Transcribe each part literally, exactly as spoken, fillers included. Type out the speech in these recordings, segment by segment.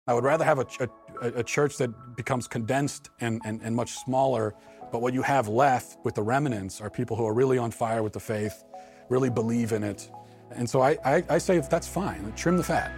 I would rather have a, a, a church that becomes condensed and, and, and much smaller, but what you have left with the remnants are people who are really on fire with the faith, really believe in it. And so I, I, I say that's fine, trim the fat.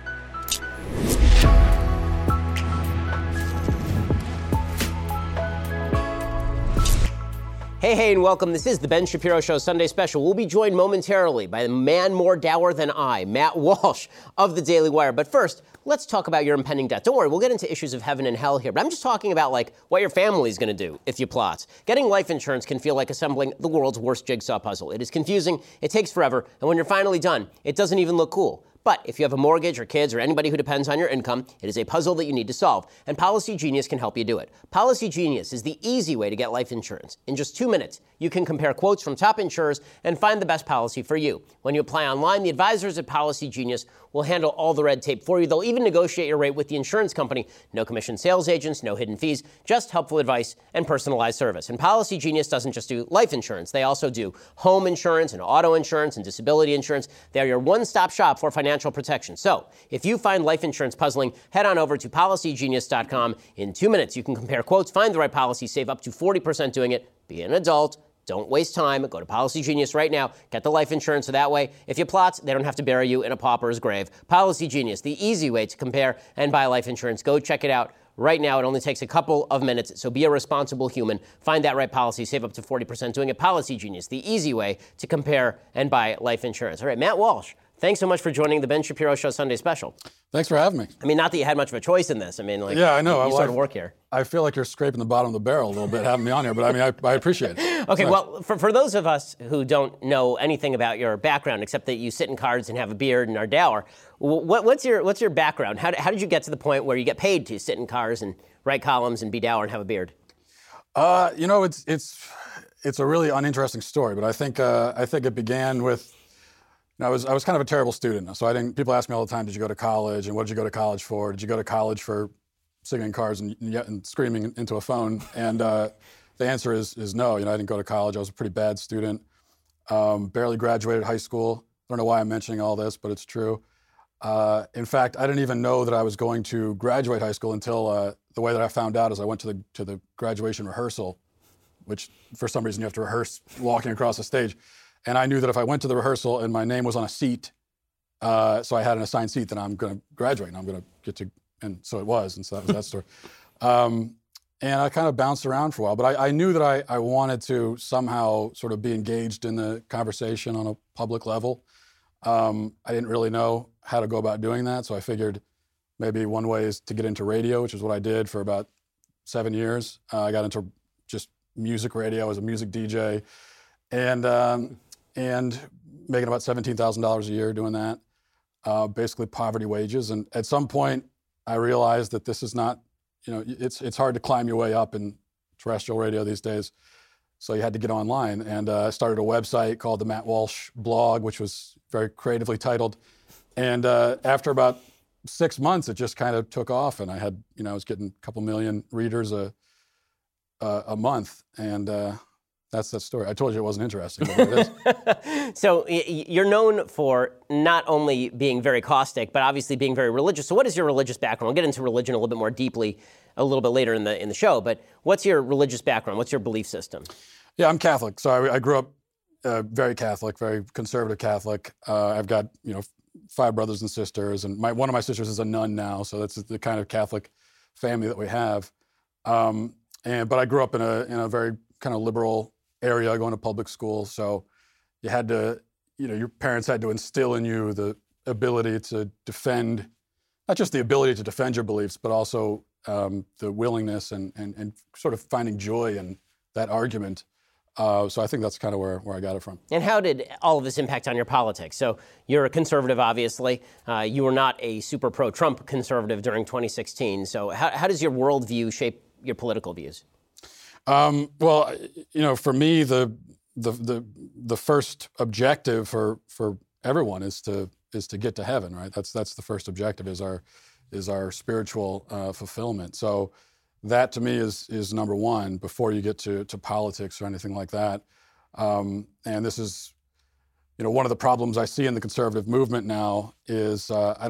Hey, hey, and welcome. This is the Ben Shapiro Show Sunday Special. We'll be joined momentarily by the man more dour than I, Matt Walsh of the Daily Wire. But first, let's talk about your impending death. Don't worry, we'll get into issues of heaven and hell here. But I'm just talking about, like, what your family's going to do if you plot. Getting life insurance can feel like assembling the world's worst jigsaw puzzle. It is confusing, it takes forever, and when you're finally done, it doesn't even look cool. But if you have a mortgage or kids or anybody who depends on your income, it is a puzzle that you need to solve, and Policy Genius can help you do it. Policy Genius is the easy way to get life insurance. In just two minutes, you can compare quotes from top insurers and find the best policy for you. When you apply online, the advisors at Policy Genius will handle all the red tape for you. They'll even negotiate your rate with the insurance company. No commission sales agents, no hidden fees, just helpful advice and personalized service. And Policy Genius doesn't just do life insurance. They also do home insurance and auto insurance and disability insurance. They are your one-stop shop for financial protection. So if you find life insurance puzzling, head on over to policy genius dot com. In two minutes, you can compare quotes, find the right policy, save up to forty percent doing it. Be an adult. Don't waste time. Go to Policy Genius right now. Get the life insurance so that way, if you plot, they don't have to bury you in a pauper's grave. Policy Genius, the easy way to compare and buy life insurance. Go check it out right now. It only takes a couple of minutes, so be a responsible human. Find that right policy. Save up to forty percent doing it. Policy Genius, the easy way to compare and buy life insurance. All right, Matt Walsh, thanks so much for joining the Ben Shapiro Show Sunday Special. Thanks for having me. I mean, not that you had much of a choice in this. I mean, like, yeah, I know. you, you well, sort of work here. I feel like you're scraping the bottom of the barrel a little bit having me on here, but I mean, I, I appreciate it. Okay, nice. Well, for, for those of us who don't know anything about your background, except that you sit in cards and have a beard and are dour, what, what's your what's your background? How, how did you get to the point where you get paid to sit in cars and write columns and be dour and have a beard? Uh, you know, it's it's it's a really uninteresting story, but I think uh, I think it began with. I was I was kind of a terrible student, so I didn't. People ask me all the time, "Did you go to college? And what did you go to college for? Did you go to college for singing in cars and, and screaming into a phone?" And uh, the answer is is no. You know, I didn't go to college. I was a pretty bad student. Um, barely graduated high school. I don't know why I'm mentioning all this, but it's true. Uh, in fact, I didn't even know that I was going to graduate high school until uh, the way that I found out is I went to the to the graduation rehearsal, which for some reason you have to rehearse walking across the stage. And I knew that if I went to the rehearsal and my name was on a seat, uh, so I had an assigned seat, then I'm going to graduate and I'm going to get to, and so it was, and so that was that story. Um, and I kind of bounced around for a while, but I, I knew that I, I wanted to somehow sort of be engaged in the conversation on a public level. Um, I didn't really know how to go about doing that, so I figured maybe one way is to get into radio, which is what I did for about seven years. Uh, I got into just music radio as a music D J. And um, and making about seventeen thousand dollars a year doing that, uh, basically poverty wages. And at some point, I realized that this is not, you know, it's it's hard to climb your way up in terrestrial radio these days. So you had to get online. And uh, I started a website called the Matt Walsh Blog, which was very creatively titled. And uh, after about six months, it just kind of took off. And I had, you know, I was getting a couple million readers a, a, a month. And uh, That's that story. I told you it wasn't interesting, but it is. So y- you're known for not only being very caustic, but obviously being very religious. So what is your religious background? We'll get into religion a little bit more deeply a little bit later in the in the show, but what's your religious background? What's your belief system? Yeah, I'm Catholic. So I, I grew up uh, very Catholic, very conservative Catholic. Uh, I've got, you know, five brothers and sisters, and my one of my sisters is a nun now, so that's the kind of Catholic family that we have. Um, and But I grew up in a in a very kind of liberal area, going to public school, so you had to, you know, your parents had to instill in you the ability to defend, not just the ability to defend your beliefs, but also um, the willingness and, and and sort of finding joy in that argument. Uh, so I think that's kind of where, where I got it from. And how did all of this impact on your politics? So you're a conservative, obviously. Uh, you were not a super pro-Trump conservative during twenty sixteen. So how, how does your worldview shape your political views? Um, well, you know, for me, the the the the first objective for for everyone is to is to get to heaven, right? That's that's the first objective is our is our spiritual uh, fulfillment. So that to me is is number one before you get to to politics or anything like that. Um, and this is, you know, one of the problems I see in the conservative movement now is uh, I don't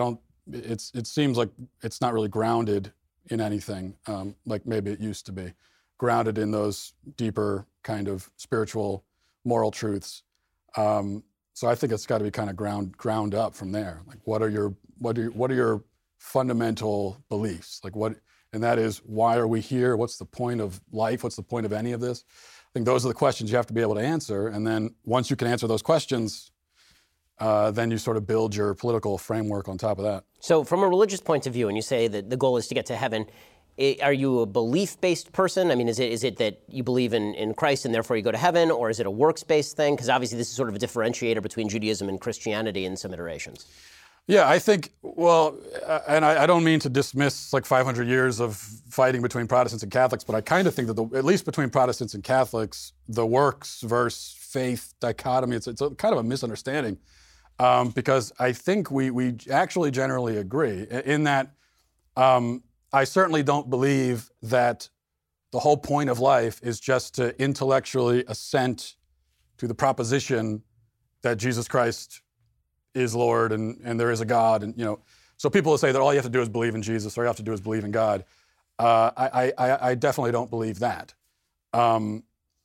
it's it seems like it's not really grounded in anything um, like maybe it used to be, grounded in those deeper kind of spiritual, moral truths. Um, so I think it's got to be kind of ground ground up from there. Like, what are your what are what are your fundamental beliefs? Like, what, and that is, why are we here? What's the point of life? What's the point of any of this? I think those are the questions you have to be able to answer. And then once you can answer those questions, uh, then you sort of build your political framework on top of that. So from a religious point of view, and you say that the goal is to get to heaven, I, are you a belief-based person? I mean, is it is it that you believe in, in Christ and therefore you go to heaven, or is it a works-based thing? Because obviously this is sort of a differentiator between Judaism and Christianity in some iterations. Yeah, I think, well, uh, and I, I don't mean to dismiss like five hundred years of fighting between Protestants and Catholics, but I kind of think that, the, at least between Protestants and Catholics, the works versus faith dichotomy, it's, it's a, kind of a misunderstanding, um, because I think we, we actually generally agree in that um, I certainly don't believe that the whole point of life is just to intellectually assent to the proposition that Jesus Christ is Lord and, and there is a God. And, you know, so people will say that all you have to do is believe in Jesus, or all you have to do is believe in God. Uh, I, I, I definitely don't believe that. Um,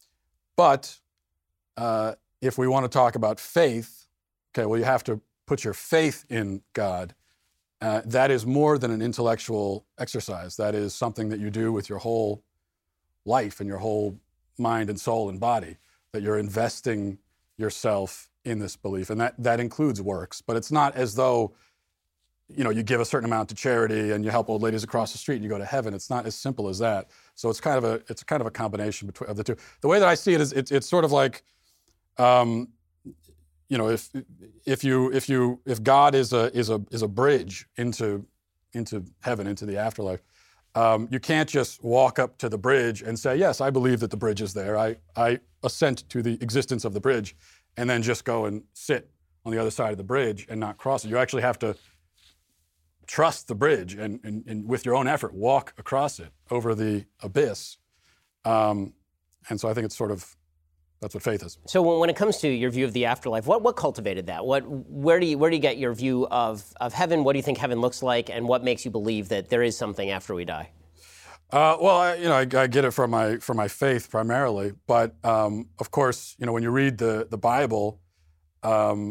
but uh, if we want to talk about faith, okay, well, you have to put your faith in God. Uh, that is more than an intellectual exercise. That is something that you do with your whole life and your whole mind and soul and body, that you're investing yourself in this belief, and that, that includes works. But it's not as though, you know, you give a certain amount to charity and you help old ladies across the street and you go to heaven. It's not as simple as that. So it's kind of a it's kind of a combination between of the two. The way that I see it is it's it's sort of like, um, you know, if if you if you if God is a is a is a bridge into into heaven, into the afterlife, um, you can't just walk up to the bridge and say, yes, I believe that the bridge is there. I I assent to the existence of the bridge, and then just go and sit on the other side of the bridge and not cross it. You actually have to trust the bridge and, and, and with your own effort, walk across it over the abyss. Um, and so I think it's sort of, that's what faith is. So when it comes to your view of the afterlife, what, what cultivated that? What, where do you, where do you get your view of, of heaven? What do you think heaven looks like? And what makes you believe that there is something after we die? Uh, well, I, you know, I, I get it from my from my faith primarily, but um, of course, you know, when you read the the Bible, um,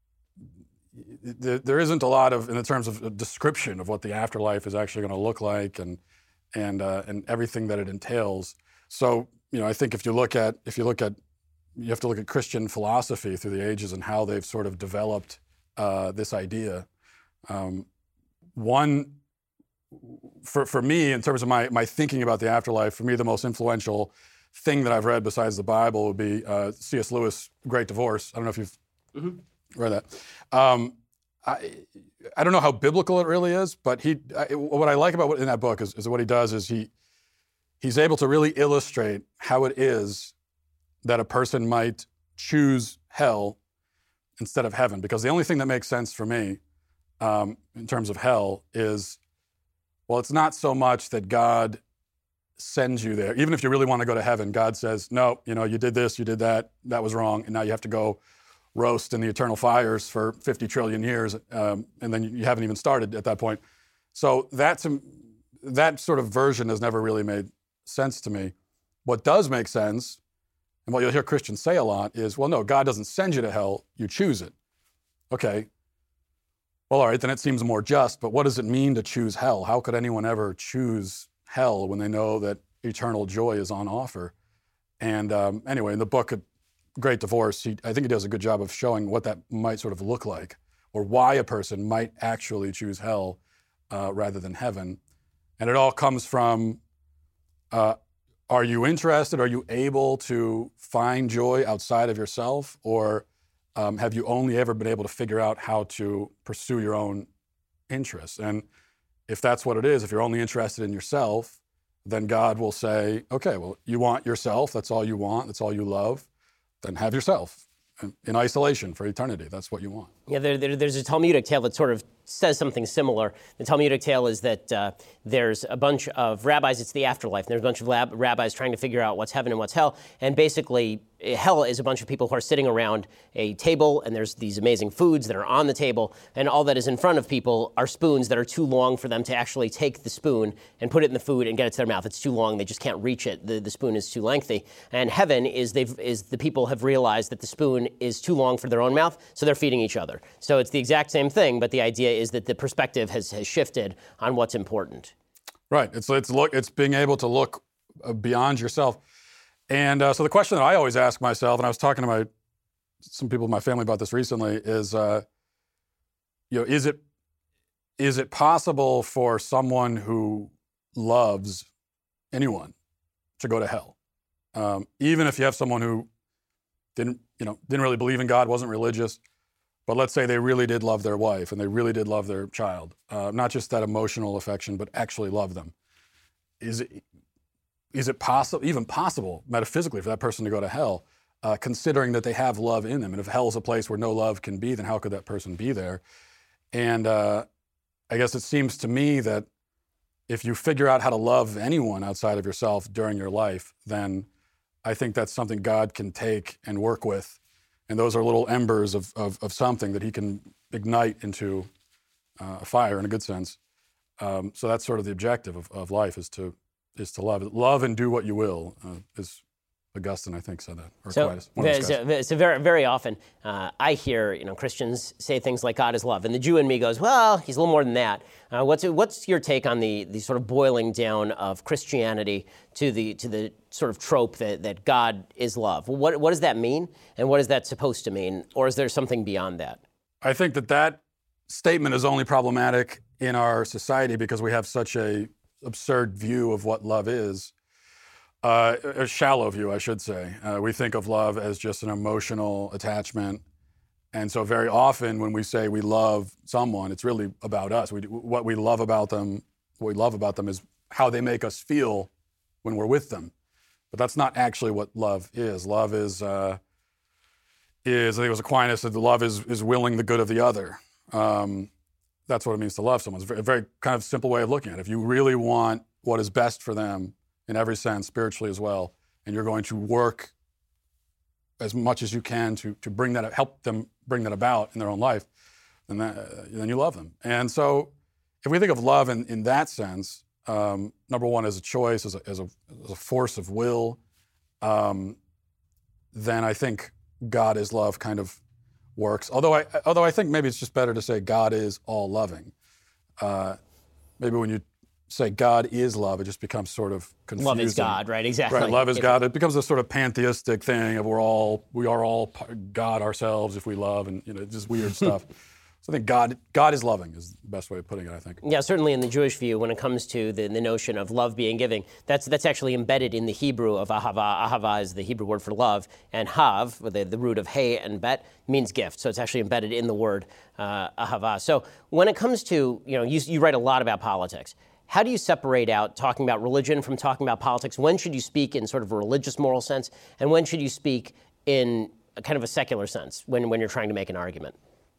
th- there isn't a lot of, in the terms of a description of what the afterlife is actually going to look like, and and uh, and everything that it entails. So, you know, I think if you look at if you look at you have to look at Christian philosophy through the ages and how they've sort of developed uh, this idea. Um, one. For for me, in terms of my, my thinking about the afterlife, for me, the most influential thing that I've read besides the Bible would be uh, C S Lewis' Great Divorce. I don't know if you've mm-hmm. read that. Um, I I don't know how biblical it really is, but he I, what I like about what in that book is, is what he does is he he's able to really illustrate how it is that a person might choose hell instead of heaven. Because the only thing that makes sense for me um, in terms of hell is, well, it's not so much that God sends you there. Even if you really want to go to heaven, God says, no, you know, you did this, you did that, that was wrong, and now you have to go roast in the eternal fires for fifty trillion years, um, and then you haven't even started at that point. So that's, that sort of version has never really made sense to me. What does make sense, and what you'll hear Christians say a lot, is, well, no, God doesn't send you to hell, you choose it. Okay. Well, all right, then it seems more just, but what does it mean to choose hell? How could anyone ever choose hell when they know that eternal joy is on offer? And um, anyway, in the book, Great Divorce, he, I think he does a good job of showing what that might sort of look like, or why a person might actually choose hell uh, rather than heaven. And it all comes from, uh, are you interested, are you able to find joy outside of yourself, or Um, have you only ever been able to figure out how to pursue your own interests? And if that's what it is, if you're only interested in yourself, then God will say, okay, well, you want yourself, that's all you want, that's all you love, then have yourself in isolation for eternity. That's what you want. Yeah, there, there, there's a Talmudic tale that sort of says something similar. The Talmudic tale is that uh, there's a bunch of rabbis, it's the afterlife, and there's a bunch of lab, rabbis trying to figure out what's heaven and what's hell, and basically hell is a bunch of people who are sitting around a table, and there's these amazing foods that are on the table, and all that is in front of people are spoons that are too long for them to actually take the spoon and put it in the food and get it to their mouth. It's too long; they just can't reach it. The, the spoon is too lengthy. And heaven is they've is the people have realized that the spoon is too long for their own mouth, so they're feeding each other. So it's the exact same thing, but the idea is that the perspective has has shifted on what's important. Right. It's it's look. It's being able to look beyond yourself. And uh, so the question that I always ask myself, and I was talking to my some people in my family about this recently, is, uh, you know, is it is it possible for someone who loves anyone to go to hell, um, even if you have someone who didn't, you know, didn't really believe in God, wasn't religious, but let's say they really did love their wife and they really did love their child, uh, not just that emotional affection, but actually love them. Is it Is it possible, even possible, metaphysically, for that person to go to hell, uh, considering that they have love in them? And if hell is a place where no love can be, then how could that person be there? And uh, I guess it seems to me that if you figure out how to love anyone outside of yourself during your life, then I think that's something God can take and work with. And those are little embers of, of, of something that he can ignite into uh, a fire, in a good sense. Um, so that's sort of the objective of, of life, is to is to love. Love and do what you will, uh, is Augustine, I think, said that. Or so, Aquinas, one of those guys. so very, very often uh, I hear, you know, Christians say things like God is love, and the Jew in me goes, well, he's a little more than that. Uh, what's what's your take on the the sort of boiling down of Christianity to the to the sort of trope that, that God is love? What what does that mean, and what is that supposed to mean, or is there something beyond that? I think that that statement is only problematic in our society because we have such a absurd view of what love is, uh, a shallow view, I should say. Uh, we think of love as just an emotional attachment. And so very often when we say we love someone, it's really about us. We, what we love about them, what we love about them is how they make us feel when we're with them. But that's not actually what love is. Love is, uh, is I think it was Aquinas said, love is, is willing the good of the other. Um, That's what it means to love someone. It's a very, very kind of simple way of looking at it. If you really want what is best for them in every sense, spiritually as well, and you're going to work as much as you can to to bring that, help them bring that about in their own life, then that, uh, then you love them. And so, if we think of love in, in that sense, um, number one, as a choice, as a as a, as a force of will, um, then I think God is love kind of works. Although I, although I think maybe it's just better to say God is all loving. Uh, maybe when you say God is love, it just becomes sort of confusing. Love is God, right? Exactly. Right. Love is God. It becomes a sort of pantheistic thing of we're all we are all God ourselves if we love, and you know, just weird stuff. So I think God God is loving is the best way of putting it, I think. Yeah, certainly in the Jewish view, when it comes to the, the notion of love being giving, that's that's actually embedded in the Hebrew of ahava. Ahava is the Hebrew word for love, and hav, the, the root of hey and bet, means gift. So it's actually embedded in the word uh, ahava. So when it comes to, you know, you, you write a lot about politics. How do you separate out talking about religion from talking about politics? When should you speak in sort of a religious moral sense, and when should you speak in a kind of a secular sense when, when you're trying to make an argument?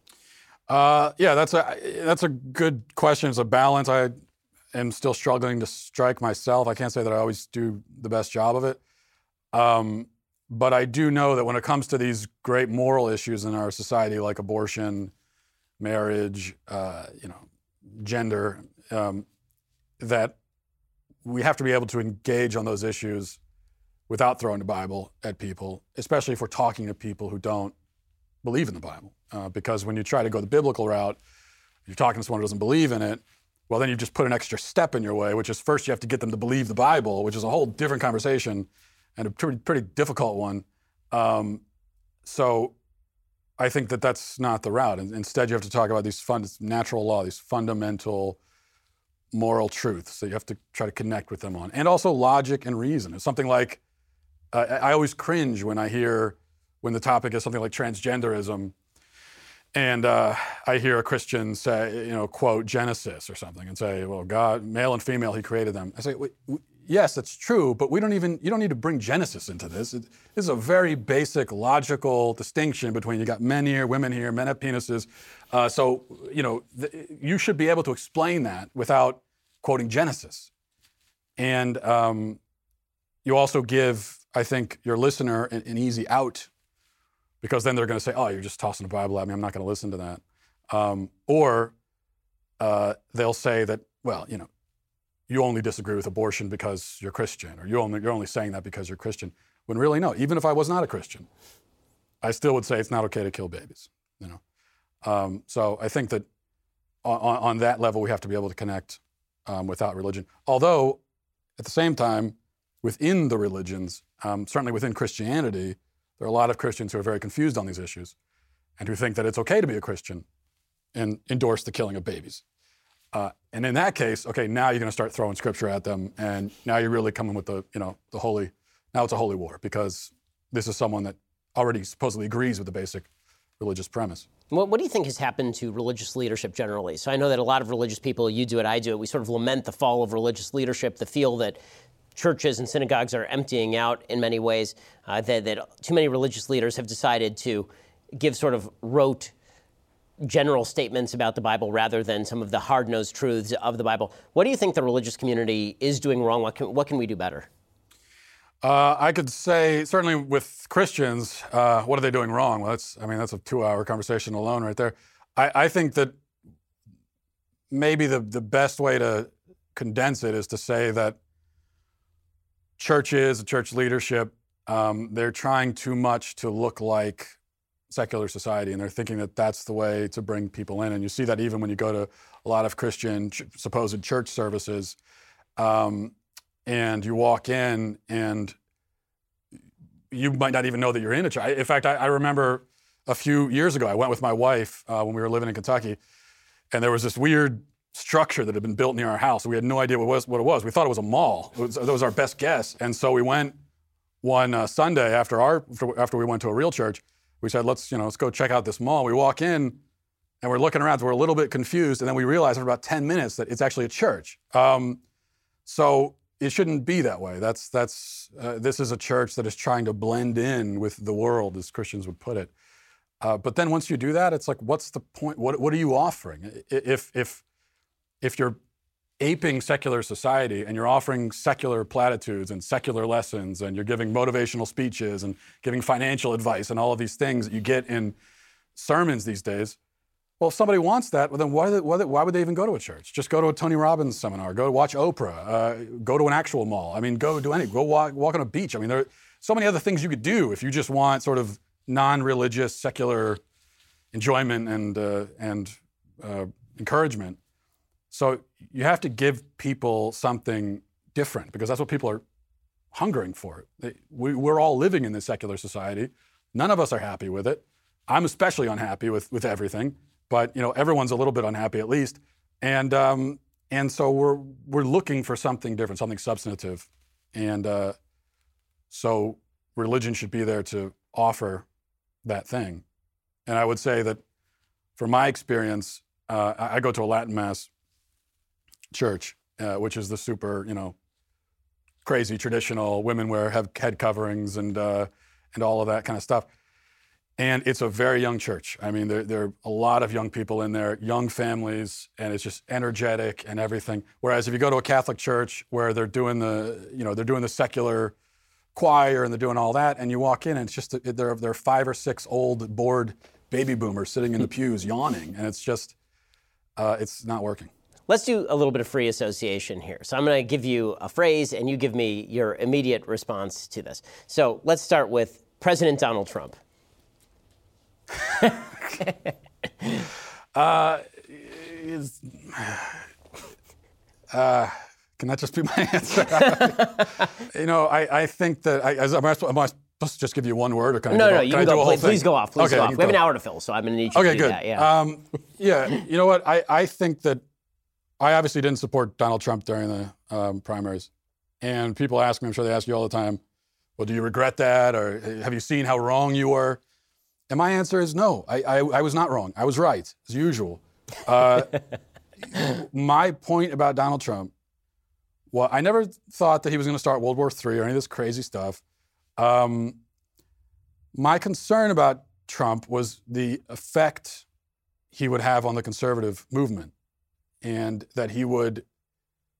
Uh, yeah, that's a that's a good question. It's a balance. I am still struggling to strike myself. I can't say that I always do the best job of it. Um, but I do know that when it comes to these great moral issues in our society, like abortion, marriage, uh, you know, gender, um, that we have to be able to engage on those issues without throwing the Bible at people, especially if we're talking to people who don't believe in the Bible. Uh, because when you try to go the biblical route, you're talking to someone who doesn't believe in it, well, then you just put an extra step in your way, which is first you have to get them to believe the Bible, which is a whole different conversation and a pretty, pretty difficult one. Um, so I think that that's not the route. And instead, you have to talk about these fun, natural law, these fundamental moral truths that you have to try to connect with them on. And also logic and reason. It's something like, uh, I always cringe when I hear, when the topic is something like transgenderism, and uh, I hear a Christian say, you know, quote Genesis or something and say, well, God, male and female, he created them. I say, wait, w- yes, that's true, but we don't even, you don't need to bring Genesis into this. It, this is a very basic logical distinction between you got men here, women here, men have penises. Uh, so, you know, th- you should be able to explain that without quoting Genesis. And um, you also give, I think, your listener an, an easy out, because then they're going to say, oh, you're just tossing the Bible at me. I'm not going to listen to that. Um, or uh, they'll say that, well, you know, you only disagree with abortion because you're Christian, or you only, you're only saying that because you're Christian. When really, no, even if I was not a Christian, I still would say it's not okay to kill babies, you know. Um, so I think that on, on that level, we have to be able to connect um, without religion. Although, at the same time, within the religions, um, certainly within Christianity, there are a lot of Christians who are very confused on these issues and who think that it's okay to be a Christian and endorse the killing of babies. Uh, and in that case, okay, now you're going to start throwing scripture at them, and now you're really coming with the, you know, the holy, now it's a holy war, because this is someone that already supposedly agrees with the basic religious premise. What, what do you think has happened to religious leadership generally? So I know that a lot of religious people, you do it, I do it, we sort of lament the fall of religious leadership, the feel that churches and synagogues are emptying out in many ways, uh, that, that too many religious leaders have decided to give sort of rote general statements about the Bible rather than some of the hard-nosed truths of the Bible. What do you think the religious community is doing wrong? What can, what can we do better? Uh, I could say, certainly with Christians, uh, what are they doing wrong? Well, that's, I mean, that's a two-hour conversation alone right there. I, I think that maybe the, the best way to condense it is to say that churches, church leadership, um, they're trying too much to look like secular society, and they're thinking that that's the way to bring people in. And you see that even when you go to a lot of Christian ch- supposed church services, um, and you walk in and you might not even know that you're in a church. In fact, I, I remember a few years ago, I went with my wife uh, when we were living in Kentucky, and there was this weird structure that had been built near our house. We had no idea what it was. What it was. We thought it was a mall. It was, that was our best guess. And so we went one uh, Sunday after our after we went to a real church. We said, let's, you know, let's go check out this mall. We walk in and we're looking around, so we're a little bit confused, and then we realize after about ten minutes that it's actually a church. Um, so it shouldn't be that way. That's, that's, uh, this is a church that is trying to blend in with the world, as Christians would put it. Uh, but then once you do that, it's like, what's the point? What, what are you offering? If, if, if you're aping secular society and you're offering secular platitudes and secular lessons, and you're giving motivational speeches and giving financial advice and all of these things that you get in sermons these days, well, if somebody wants that, well, then why, why, why would they even go to a church? Just go to a Tony Robbins seminar, go watch Oprah, uh, go to an actual mall. I mean, go do anything, go walk, walk on a beach. I mean, there are so many other things you could do if you just want sort of non-religious, secular enjoyment and, uh, and uh, encouragement. So you have to give people something different, because that's what people are hungering for. They, we, we're all living in this secular society. None of us are happy with it. I'm especially unhappy with, with everything, but you know, everyone's a little bit unhappy at least. And um, and so we're we're looking for something different, something substantive. And uh, so religion should be there to offer that thing. And I would say that from my experience, uh, I, I go to a Latin Mass church, uh, which is the super, you know, crazy traditional, women wear have head coverings and uh, and all of that kind of stuff. And it's a very young church. I mean, there, there are a lot of young people in there, young families, and it's just energetic and everything. Whereas if you go to a Catholic church where they're doing the, you know, they're doing the secular choir and they're doing all that, and you walk in and it's just, there are five or six old, bored baby boomers sitting in the pews yawning, and it's just, uh, it's not working. Let's do a little bit of free association here. So I'm going to give you a phrase, and you give me your immediate response to this. So let's start with President Donald Trump. uh, is, uh, can that just be my answer? you know, I, I think that, I, am, I, am I supposed to just give you one word, or can I no, do, no, can you I can do go, a whole please, thing? please go off, please okay, go off. We have go. an hour to fill, so I'm going to need you okay, to do good. that. Yeah, um, yeah, you know what, I, I think that I obviously didn't support Donald Trump during the um, primaries. And people ask me, I'm sure they ask you all the time, well, do you regret that? Or have you seen how wrong you were? And my answer is no, I, I, I was not wrong. I was right, as usual. Uh, my point about Donald Trump, well, I never thought that he was going to start World War Three or any of this crazy stuff. Um, my concern about Trump was the effect he would have on the conservative movement, and that he would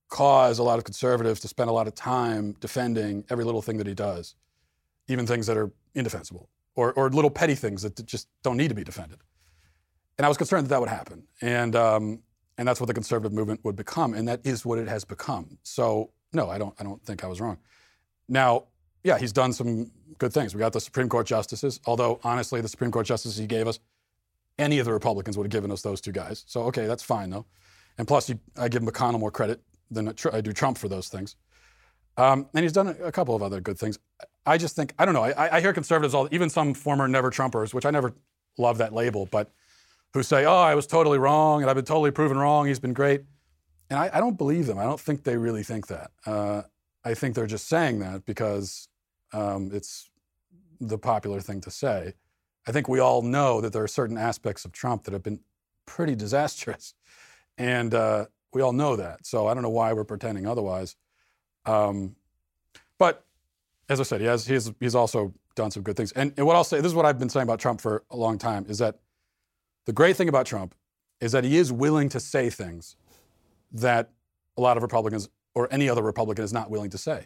cause a lot of conservatives to spend a lot of time defending every little thing that he does, even things that are indefensible or, or little petty things that just don't need to be defended. And I was concerned that that would happen. And um, and that's what the conservative movement would become. And that is what it has become. So, no, I don't I don't think I was wrong. Now, yeah, he's done some good things. We got the Supreme Court justices, although, honestly, the Supreme Court justices he gave us, any of the Republicans would have given us those two guys. So, okay, that's fine, though. And plus, you, I give McConnell more credit than I do Trump for those things. Um, and he's done a, a couple of other good things. I just think, I don't know, I, I hear conservatives, all, even some former never-Trumpers, which I never love that label, but who say, oh, I was totally wrong, and I've been totally proven wrong, he's been great. And I, I don't believe them. I don't think they really think that. Uh, I think they're just saying that because um, it's the popular thing to say. I think we all know that there are certain aspects of Trump that have been pretty disastrous. And uh, we all know that. So I don't know why we're pretending otherwise. Um, but as I said, he has, he's, he's also done some good things. And, and what I'll say, this is what I've been saying about Trump for a long time, is that the great thing about Trump is that he is willing to say things that a lot of Republicans or any other Republican is not willing to say.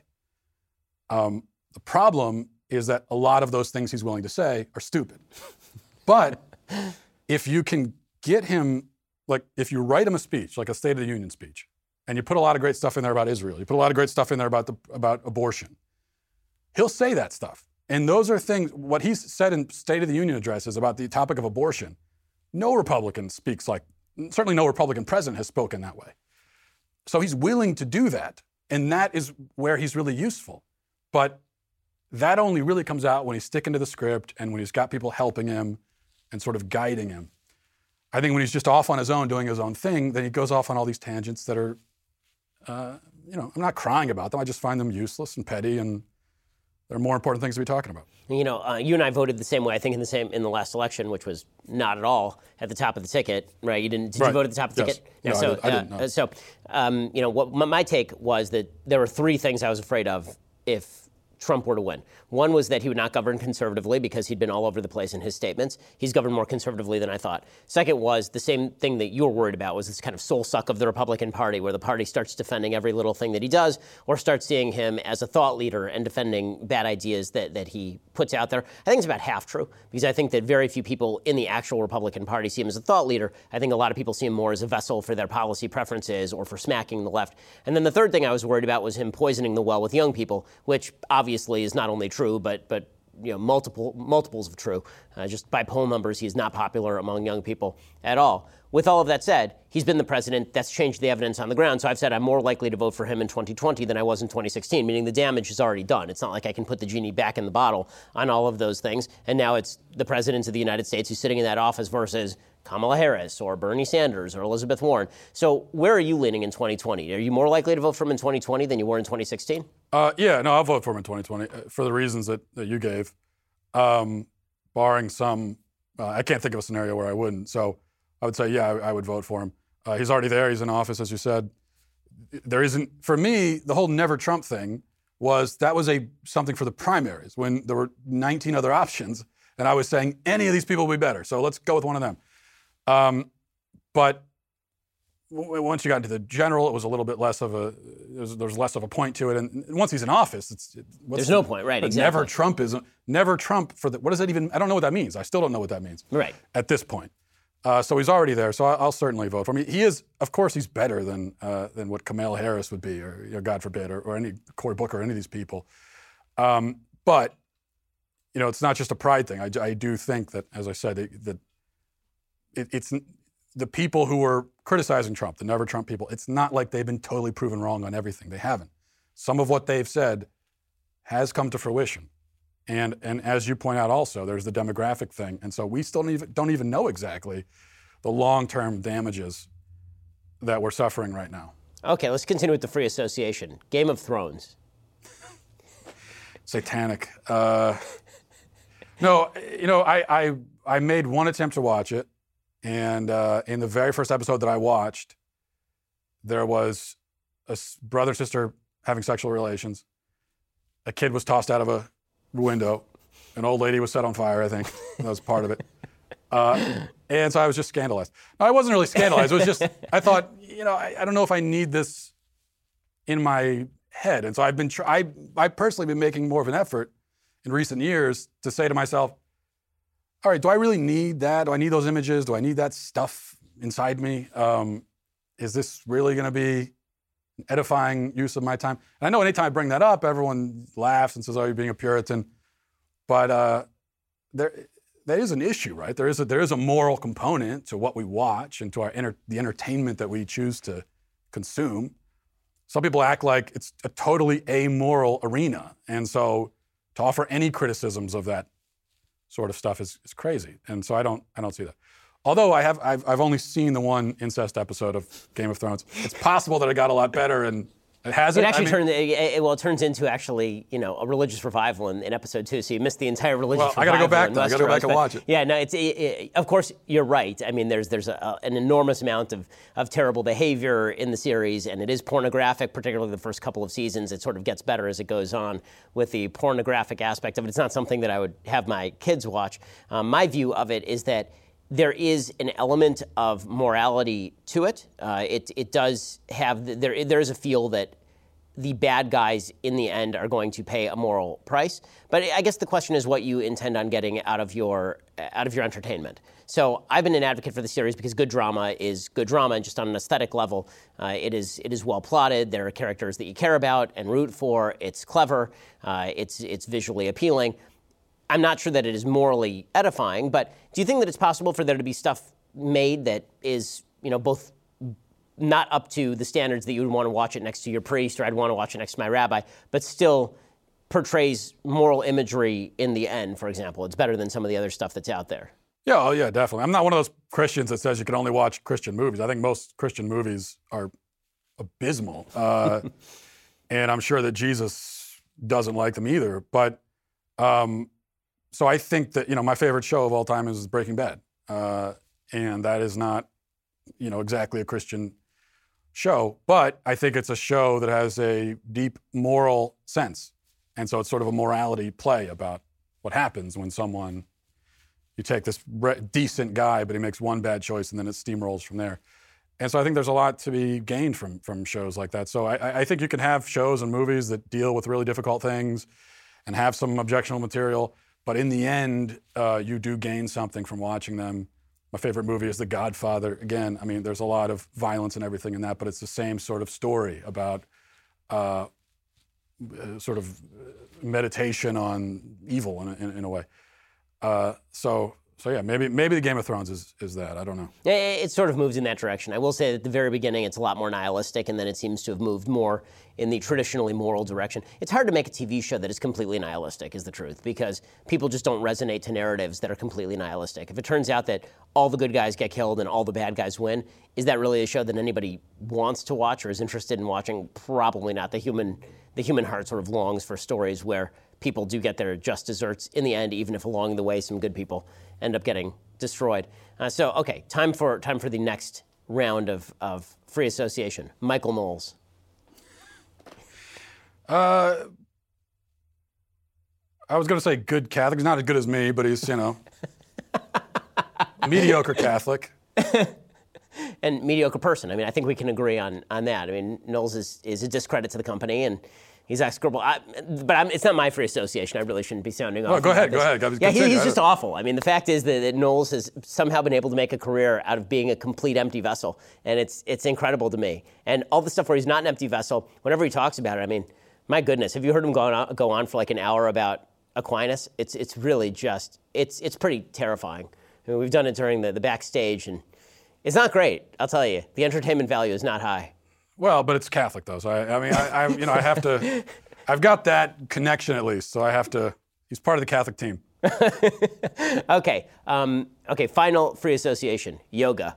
Um, the problem is that a lot of those things he's willing to say are stupid. But if you can get him, like if you write him a speech, like a State of the Union speech, and you put a lot of great stuff in there about Israel, you put a lot of great stuff in there about the, about abortion, he'll say that stuff. And those are things, what he's said in State of the Union addresses about the topic of abortion, no Republican speaks like, certainly no Republican president has spoken that way. So he's willing to do that, and that is where he's really useful. But that only really comes out when he's sticking to the script and when he's got people helping him and sort of guiding him. I think when he's just off on his own, doing his own thing, then he goes off on all these tangents that are, uh, you know, I'm not crying about them. I just find them useless and petty, and there are more important things to be talking about. You know, uh, you and I voted the same way, I think, in the same in the last election, which was not at all at the top of the ticket, right? You didn't? Did right. you vote at the top of the yes. ticket? No, so, I, did, I didn't. No. Uh, so, um, you know, what my, my take was that there were three things I was afraid of if Trump were to win. One was that he would not govern conservatively because he'd been all over the place in his statements. He's governed more conservatively than I thought. Second was the same thing that you were worried about, was this kind of soul suck of the Republican Party, where the party starts defending every little thing that he does, or starts seeing him as a thought leader and defending bad ideas that, that he puts out there. I think it's about half true, because I think that very few people in the actual Republican Party see him as a thought leader. I think a lot of people see him more as a vessel for their policy preferences or for smacking the left. And then the third thing I was worried about was him poisoning the well with young people, which obviously is not only true, but but you know multiple multiples of true. Uh, just by poll numbers, he is not popular among young people at all. With all of that said, he's been the president. That's changed the evidence on the ground. So I've said I'm more likely to vote for him in twenty twenty than I was in twenty sixteen, meaning the damage is already done. It's not like I can put the genie back in the bottle on all of those things. And now it's the president of the United States who's sitting in that office versus Kamala Harris or Bernie Sanders or Elizabeth Warren. So where are you leaning in twenty twenty? Are you more likely to vote for him in twenty twenty than you were in twenty sixteen? Uh, yeah, no, I'll vote for him in twenty twenty for the reasons that, that you gave, um, barring some, uh, I can't think of a scenario where I wouldn't. So I would say, yeah, I, I would vote for him. Uh, he's already there. He's in office, as you said. There isn't, for me, the whole never Trump thing was, that was a something for the primaries when there were nineteen other options. And I was saying any of these people will be better. So let's go with one of them. Um, but w- once you got into the general, it was a little bit less of a, there's, there's less of a point to it. And once he's in office, it's, it, there's no point, right? Exactly. Never Trump is, never Trump for the, what does that even, I don't know what that means. I still don't know what that means. Right. At this point. Uh, so he's already there. So I, I'll certainly vote for him. He is, of course, he's better than uh, than what Kamala Harris would be, or you know, God forbid, or, or any Cory Booker, or any of these people. Um, but, you know, it's not just a pride thing. I, I do think that, as I said, that, that it, it's the people who were criticizing Trump, the never Trump people, it's not like they've been totally proven wrong on everything. They haven't. Some of what they've said has come to fruition. And and as you point out also, there's the demographic thing. And so we still don't even, don't even know exactly the long-term damages that we're suffering right now. Okay, let's continue with the free association. Game of Thrones. Satanic. Uh, no, you know, I, I I made one attempt to watch it. And uh, in the very first episode that I watched, there was a brother and sister having sexual relations. A kid was tossed out of a window. An old lady was set on fire, I think. That was part of it. Uh, and so I was just scandalized. No, I wasn't really scandalized. It was just, I thought, you know, I, I don't know if I need this in my head. And so I've been, tr- I, I personally been making more of an effort in recent years to say to myself, all right, do I really need that? Do I need those images? Do I need that stuff inside me? Um, is this really going to be an edifying use of my time? And I know anytime I bring that up, everyone laughs and says, oh, you're being a Puritan. But uh, there, that is an issue, right? There is a, there is a moral component to what we watch and to our enter, the entertainment that we choose to consume. Some people act like it's a totally amoral arena. And so to offer any criticisms of that sort of stuff is, is crazy. And so I don't I don't see that. Although I have I've, I've only seen the one incest episode of Game of Thrones. It's possible that it got a lot better, and it hasn't. It actually I mean, turned it, it, well. It turns into actually, you know, a religious revival in, in episode two. So you missed the entire religious. Well, I got to go back. Then. I got to go back and watch it. Yeah, no, it's it, it, of course you're right. I mean, there's there's a, an enormous amount of, of terrible behavior in the series, and it is pornographic, particularly the first couple of seasons. It sort of gets better as it goes on with the pornographic aspect of it. It's not something that I would have my kids watch. Um, my view of it is that there is an element of morality to it. Uh, it it does have there there is a feel that the bad guys in the end are going to pay a moral price. But I guess the question is what you intend on getting out of your out of your entertainment. So I've been an advocate for the series because good drama is good drama, and just on an aesthetic level, uh, it is it is well plotted. There are characters that you care about and root for. It's clever. Uh, it's it's visually appealing. I'm not sure that it is morally edifying, but do you think that it's possible for there to be stuff made that is, you know, both not up to the standards that you would want to watch it next to your priest, or I'd want to watch it next to my rabbi, but still portrays moral imagery in the end, for example? It's better than some of the other stuff that's out there. Yeah, oh yeah, definitely. I'm not one of those Christians that says you can only watch Christian movies. I think most Christian movies are abysmal. Uh, and I'm sure that Jesus doesn't like them either. But um, so I think that, you know, my favorite show of all time is Breaking Bad. Uh, and that is not, you know, exactly a Christian show, but I think it's a show that has a deep moral sense. And so it's sort of a morality play about what happens when someone, you take this re- decent guy, but he makes one bad choice and then it steamrolls from there. And so I think there's a lot to be gained from from shows like that. So I, I think you can have shows and movies that deal with really difficult things and have some objectionable material, but in the end, uh, you do gain something from watching them. My favorite movie is The Godfather. Again, I mean, there's a lot of violence and everything in that, but it's the same sort of story about uh, sort of meditation on evil in a, in, in a way. Uh, so, so yeah, maybe maybe the Game of Thrones is is that. I don't know. It, it sort of moves in that direction. I will say that at the very beginning, it's a lot more nihilistic, and then it seems to have moved more in the traditionally moral direction. It's hard to make a T V show that is completely nihilistic, is the truth, because people just don't resonate to narratives that are completely nihilistic. If it turns out that all the good guys get killed and all the bad guys win, is that really a show that anybody wants to watch or is interested in watching? Probably not. The human the human heart sort of longs for stories where people do get their just desserts in the end, even if along the way some good people end up getting destroyed. Uh, so, okay, time for time for the next round of, of free association. Michael Knowles. Uh, I was going to say good Catholic. He's not as good as me, but he's, you know, mediocre Catholic. And mediocre person. I mean, I think we can agree on, on that. I mean, Knowles is, is a discredit to the company, and he's execrable. I, but I'm, it's not my free association. I really shouldn't be sounding off. Oh, go ahead, this. go ahead. Yeah, he, he's just awful. I mean, the fact is that, that Knowles has somehow been able to make a career out of being a complete empty vessel, and it's it's incredible to me. And all the stuff where he's not an empty vessel, whenever he talks about it, I mean, my goodness, have you heard him go on, go on for like an hour about Aquinas? It's it's really just, it's it's pretty terrifying. I mean, we've done it during the, the backstage, and it's not great, I'll tell you. The entertainment value is not high. Well, but it's Catholic, though. So, I, I mean, I, I, you know, I have to, I've got that connection at least. So I have to, he's part of the Catholic team. Okay. Um, okay, final free association, yoga.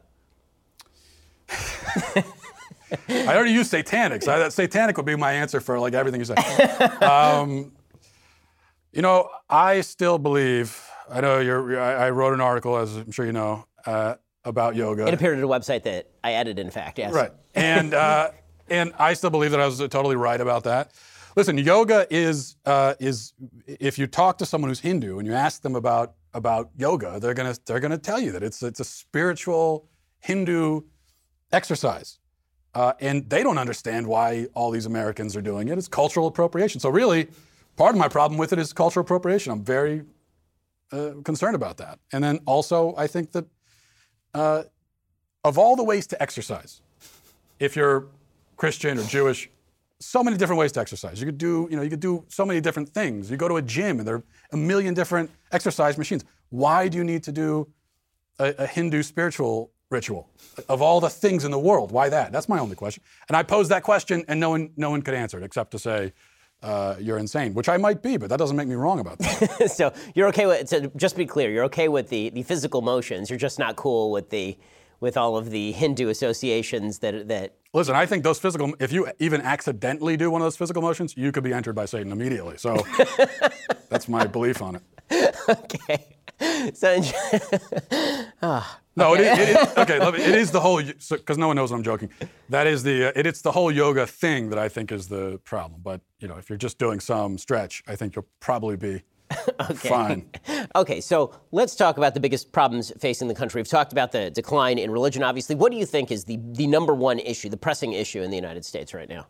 I already used satanic. So that satanic would be my answer for like everything you say. um, you know, I still believe, I know you're, I, I wrote an article, as I'm sure you know, uh, about yoga. It appeared at a website that I edited, in fact, yes. Right. And uh, and I still believe that I was totally right about that. Listen, yoga is uh, is if you talk to someone who's Hindu and you ask them about about yoga, they're gonna they're gonna tell you that it's it's a spiritual Hindu exercise. Uh, and they don't understand why all these Americans are doing it. It's cultural appropriation. So really, part of my problem with it is cultural appropriation. I'm very uh, concerned about that. And then also, I think that uh, of all the ways to exercise, if you're Christian or Jewish, so many different ways to exercise. You could do, you know, you could do so many different things. You go to a gym and there are a million different exercise machines. Why do you need to do a, a Hindu spiritual ritual? Of all the things in the world, why that? That's my only question. And I posed that question and no one, no one could answer it except to say, uh, you're insane, which I might be, but that doesn't make me wrong about that. So you're okay with, so just to be clear, you're okay with the, the physical motions. You're just not cool with the, with all of the Hindu associations that, that. Listen, I think those physical, if you even accidentally do one of those physical motions, you could be entered by Satan immediately. So that's my belief on it. Okay. So, oh, no, okay. it, it, it, okay, let me, it is the whole, because no one knows I'm joking. That is the, uh, it, it's the whole yoga thing that I think is the problem. But, you know, if you're just doing some stretch, I think you'll probably be okay. fine. Okay, so let's talk about the biggest problems facing the country. We've talked about the decline in religion, obviously. What do you think is the, the number one issue, the pressing issue in the United States right now?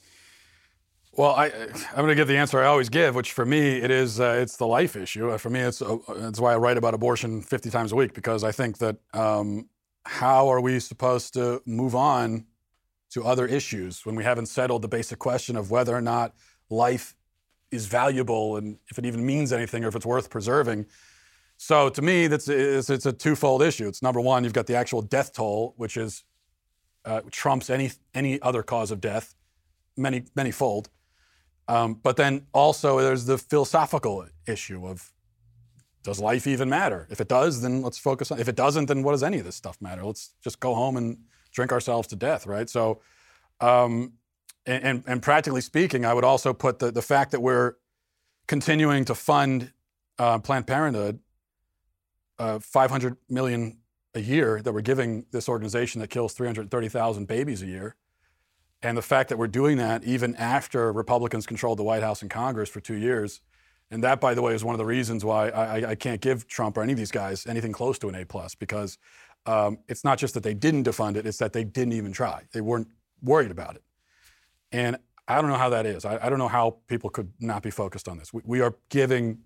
Well, I, I'm going to give the answer I always give, which for me, it is, uh, it's the life issue. Uh, for me, it's, uh, it's why I write about abortion fifty times a week, because I think that um, how are we supposed to move on to other issues when we haven't settled the basic question of whether or not life is valuable and if it even means anything or if it's worth preserving. So to me, that's it's, it's a twofold issue. It's number one, you've got the actual death toll, which is uh, trumps any any other cause of death, many many-fold. Um, but then also there's the philosophical issue of, does life even matter? If it does, then let's focus on, if it doesn't, then what does any of this stuff matter? Let's just go home and drink ourselves to death, right? So, um, and, and, and practically speaking, I would also put the, the fact that we're continuing to fund uh, Planned Parenthood, uh, five hundred million dollars a year that we're giving this organization that kills three hundred thirty thousand babies a year. And the fact that we're doing that even after Republicans controlled the White House and Congress for two years. And that, by the way, is one of the reasons why I, I can't give Trump or any of these guys anything close to an A plus, because um, it's not just that they didn't defund it, it's that they didn't even try. They weren't worried about it. And I don't know how that is. I, I don't know how people could not be focused on this. We, we are giving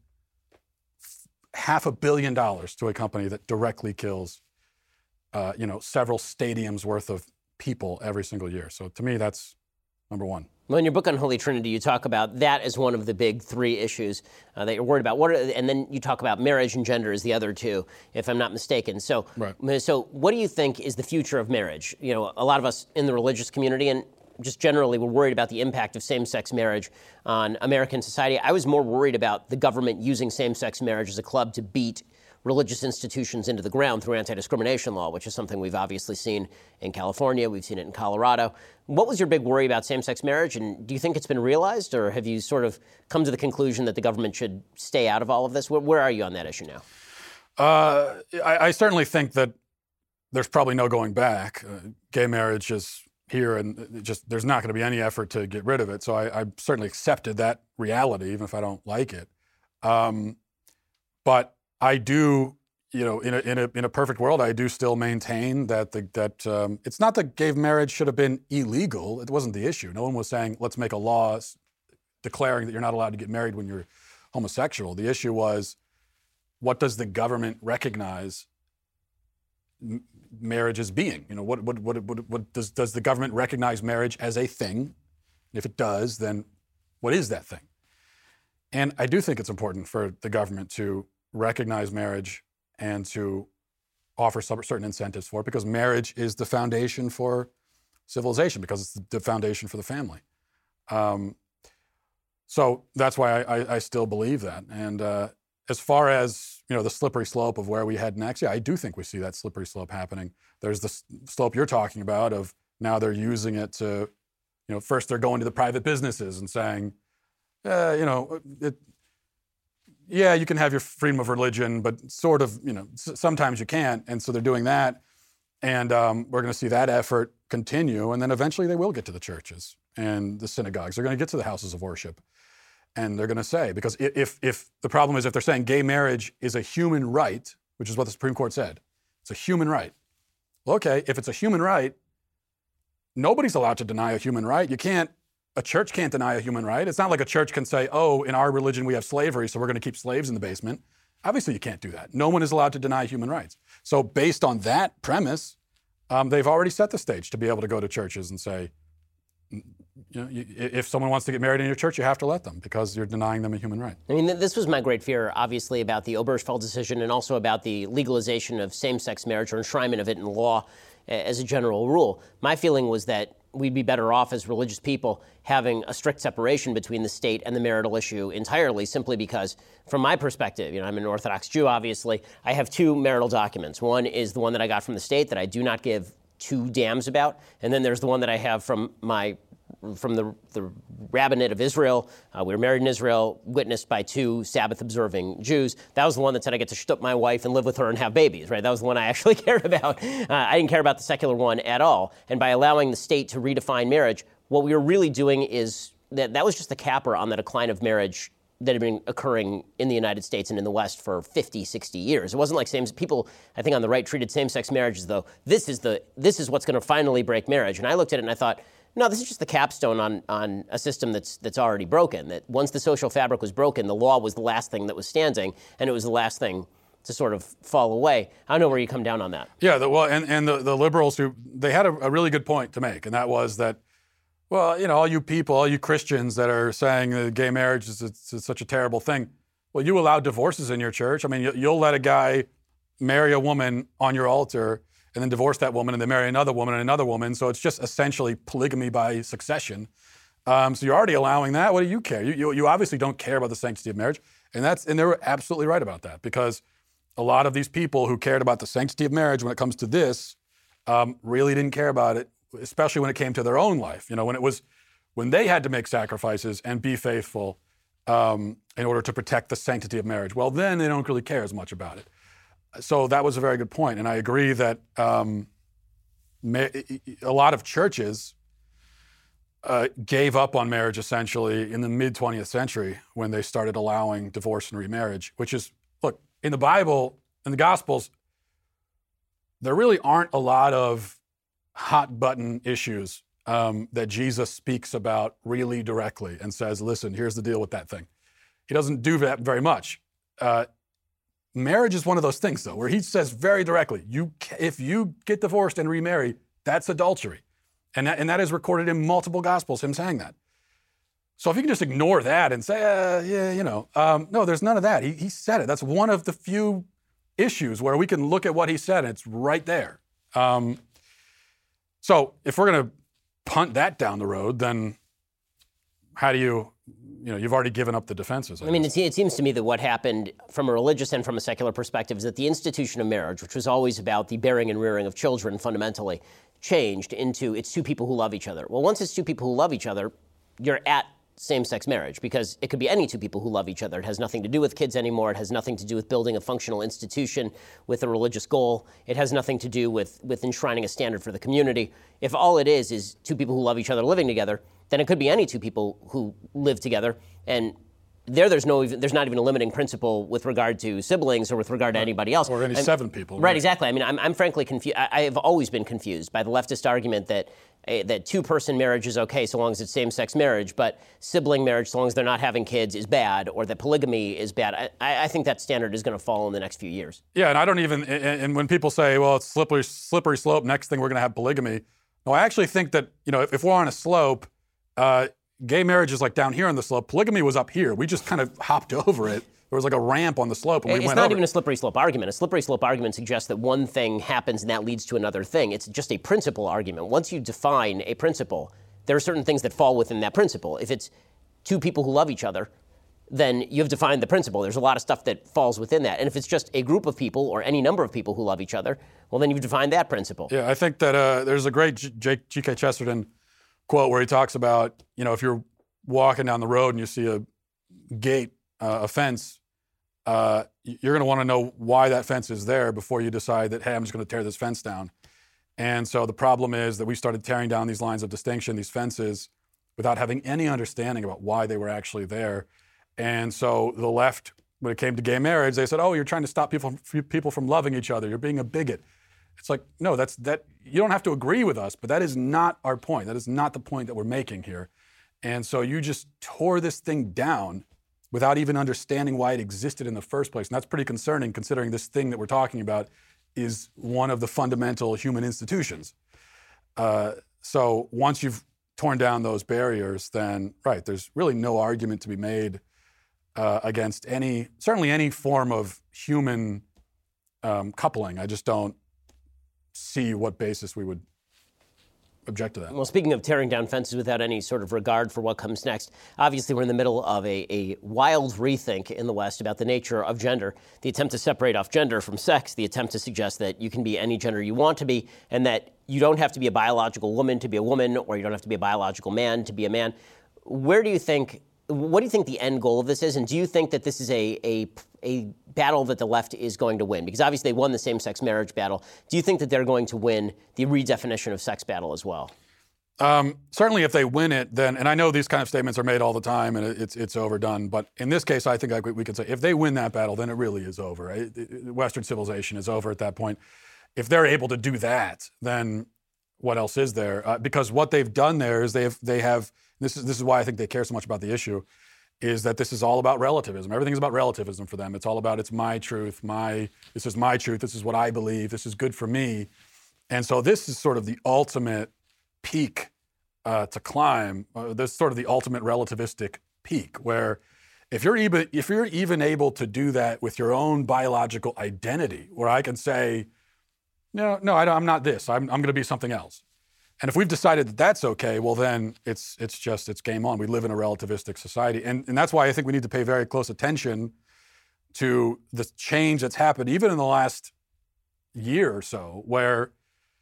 half a billion dollars to a company that directly kills, uh, you know, several stadiums worth of people every single year. So to me, that's number one. Well, in your book on Holy Trinity, you talk about that as one of the big three issues uh, that you're worried about. What are, and then you talk about marriage and gender as the other two, if I'm not mistaken. So, right. so what do you think is the future of marriage? You know, a lot of us in the religious community and just generally we're worried about the impact of same-sex marriage on American society. I was more worried about the government using same-sex marriage as a club to beat religious institutions into the ground through anti-discrimination law, which is something we've obviously seen in California. We've seen it in Colorado. What was your big worry about same-sex marriage, and do you think it's been realized, or have you sort of come to the conclusion that the government should stay out of all of this? Where, where are you on that issue now? Uh, I, I certainly think that there's probably no going back. Uh, gay marriage is here, and it just there's not going to be any effort to get rid of it. So I, I certainly accepted that reality, even if I don't like it. Um, but I do, you know, in a, in a in a perfect world, I do still maintain that the, that um, it's not that gay marriage should have been illegal. It wasn't the issue. No one was saying let's make a law declaring that you're not allowed to get married when you're homosexual. The issue was, what does the government recognize m- marriage as being? You know, what what what what, what does does the government recognize marriage as a thing? And if it does, then what is that thing? And I do think it's important for the government to recognize marriage and to offer some, certain incentives for it, because marriage is the foundation for civilization, because it's the foundation for the family. Um, so that's why I, I, I still believe that. And uh, as far as, you know, the slippery slope of where we head next, yeah, I do think we see that slippery slope happening. There's the s- slope you're talking about of now they're using it to, you know, first they're going to the private businesses and saying, uh, you know, it, yeah, you can have your freedom of religion, but sort of, you know, s- sometimes you can't. And so they're doing that. And um, we're going to see that effort continue. And then eventually they will get to the churches and the synagogues. They're going to get to the houses of worship. And they're going to say, because if if the problem is if they're saying gay marriage is a human right, which is what the Supreme Court said, it's a human right. Well, okay, if it's a human right, nobody's allowed to deny a human right. You can't, a church can't deny a human right. It's not like a church can say, oh, in our religion we have slavery, so we're going to keep slaves in the basement. Obviously, you can't do that. No one is allowed to deny human rights. So based on that premise, um, they've already set the stage to be able to go to churches and say, you know, you, if someone wants to get married in your church, you have to let them because you're denying them a human right. I mean, th- this was my great fear, obviously, about the Obergefell decision and also about the legalization of same-sex marriage or enshrinement of it in law as a general rule. My feeling was that we'd be better off as religious people having a strict separation between the state and the marital issue entirely, simply because, from my perspective, you know, I'm an Orthodox Jew, obviously, I have two marital documents. One is the one that I got from the state that I do not give two damns about, and then there's the one that I have from my from the, the rabbinate of Israel. Uh, we were married in Israel, witnessed by two Sabbath-observing Jews. That was the one that said I get to shtup my wife and live with her and have babies, right? That was the one I actually cared about. Uh, I didn't care about the secular one at all. And by allowing the state to redefine marriage, what we were really doing is that that was just the capper on the decline of marriage that had been occurring in the United States and in the West for fifty, sixty years. It wasn't like same people, I think on the right, treated same-sex marriage as though this is the this is what's going to finally break marriage. And I looked at it and I thought, no, this is just the capstone on, on a system that's that's already broken. That once the social fabric was broken, the law was the last thing that was standing, and it was the last thing to sort of fall away. I don't know where you come down on that. Yeah, the, well, and, and the, the liberals who, they had a, a really good point to make, and that was that, well, you know, all you people, all you Christians that are saying that gay marriage is it's, it's such a terrible thing, well, you allow divorces in your church. I mean, you, you'll let a guy marry a woman on your altar and then divorce that woman, and then marry another woman and another woman. So it's just essentially polygamy by succession. Um, so you're already allowing that. What do you care? You, you you obviously don't care about the sanctity of marriage, and that's and they were absolutely right about that, because a lot of these people who cared about the sanctity of marriage when it comes to this um, really didn't care about it, especially when it came to their own life. You know, when it was when they had to make sacrifices and be faithful um, in order to protect the sanctity of marriage. Well, then they don't really care as much about it. So that was a very good point, and I agree that um, a lot of churches uh, gave up on marriage essentially in the mid twentieth century when they started allowing divorce and remarriage, which is, look, in the Bible, in the Gospels, there really aren't a lot of hot-button issues um, that Jesus speaks about really directly and says, listen, here's the deal with that thing. He doesn't do that very much. Uh, Marriage is one of those things, though, where he says very directly, "You, if you get divorced and remarry, that's adultery." And that, and that is recorded in multiple Gospels, him saying that. So if you can just ignore that and say, uh, yeah, you know, um, no, there's none of that. He, he said it. That's one of the few issues where we can look at what he said, and it's right there. Um, so if we're going to punt that down the road, then how do you... You know, you've already given up the defenses. I, I mean, it, it seems to me that what happened from a religious and from a secular perspective is that the institution of marriage, which was always about the bearing and rearing of children fundamentally, changed into it's two people who love each other. Well, once it's two people who love each other, you're at same-sex marriage, because it could be any two people who love each other. It has nothing to do with kids anymore. It has nothing to do with building a functional institution with a religious goal. It has nothing to do with, with enshrining a standard for the community. If all it is is two people who love each other living together, then it could be any two people who live together. And there, there's no, even, there's not even a limiting principle with regard to siblings or with regard to anybody else. Or any I'm, seven people. Right, right, exactly. I mean, I'm, I'm frankly confused. I have always been confused by the leftist argument that uh, that two-person marriage is okay so long as it's same-sex marriage, but sibling marriage, so long as they're not having kids, is bad, or that polygamy is bad. I, I think that standard is going to fall in the next few years. Yeah, and I don't even, and, and when people say, well, it's slippery, slippery slope, next thing we're going to have polygamy. No, I actually think that, you know, if, if we're on a slope, uh, gay marriage is like down here on the slope. Polygamy was up here. We just kind of hopped over it. There was like a ramp on the slope, and we it's went not over even it. a slippery slope argument. A slippery slope argument suggests that one thing happens and that leads to another thing. It's just a principle argument. Once you define a principle, there are certain things that fall within that principle. If it's two people who love each other, then you've defined the principle. There's a lot of stuff that falls within that. And if it's just a group of people or any number of people who love each other, well, then you've defined that principle. Yeah, I think that uh, there's a great G K Chesterton quote where he talks about, you know, if you're walking down the road and you see a gate, uh, a fence, uh, you're going to want to know why that fence is there before you decide that, hey, I'm just going to tear this fence down. And so the problem is that we started tearing down these lines of distinction, these fences, without having any understanding about why they were actually there. And so the left, when it came to gay marriage, they said, oh, you're trying to stop people from, people from loving each other. You're being a bigot. It's like, no, that's that. You don't have to agree with us, but that is not our point. That is not the point that we're making here. And so you just tore this thing down without even understanding why it existed in the first place. And that's pretty concerning, considering this thing that we're talking about is one of the fundamental human institutions. Uh, so once you've torn down those barriers, then, right, there's really no argument to be made uh, against any, certainly any form of human um, coupling. I just don't see what basis we would object to that. Well, speaking of tearing down fences without any sort of regard for what comes next, obviously we're in the middle of a, a wild rethink in the West about the nature of gender, the attempt to separate off gender from sex, the attempt to suggest that you can be any gender you want to be, and that you don't have to be a biological woman to be a woman, or you don't have to be a biological man to be a man. Where do you think, what do you think the end goal of this is, and do you think that this is a, a, a battle that the left is going to win? Because obviously they won the same-sex marriage battle. Do you think that they're going to win the redefinition of sex battle as well? Um, certainly if they win it, then, and I know these kind of statements are made all the time and it's it's overdone, but in this case, I think I, we could say if they win that battle, then it really is over. It, it, Western civilization is over at that point. If they're able to do that, then what else is there? Uh, because what they've done there is they have, they have this is this is why I think they care so much about the issue, is that this is all about relativism. Everything is about relativism for them. It's all about, it's my truth, my, this is my truth, this is what I believe, this is good for me. And so this is sort of the ultimate peak uh, to climb. Uh, this is sort of the ultimate relativistic peak, where if you're even if you're even able to do that with your own biological identity, where I can say, no, no, I don't, I'm not this. I'm I'm going to be something else. And if we've decided that that's okay, well then it's it's just it's game on. We live in a relativistic society, and and that's why I think we need to pay very close attention to the change that's happened, even in the last year or so, where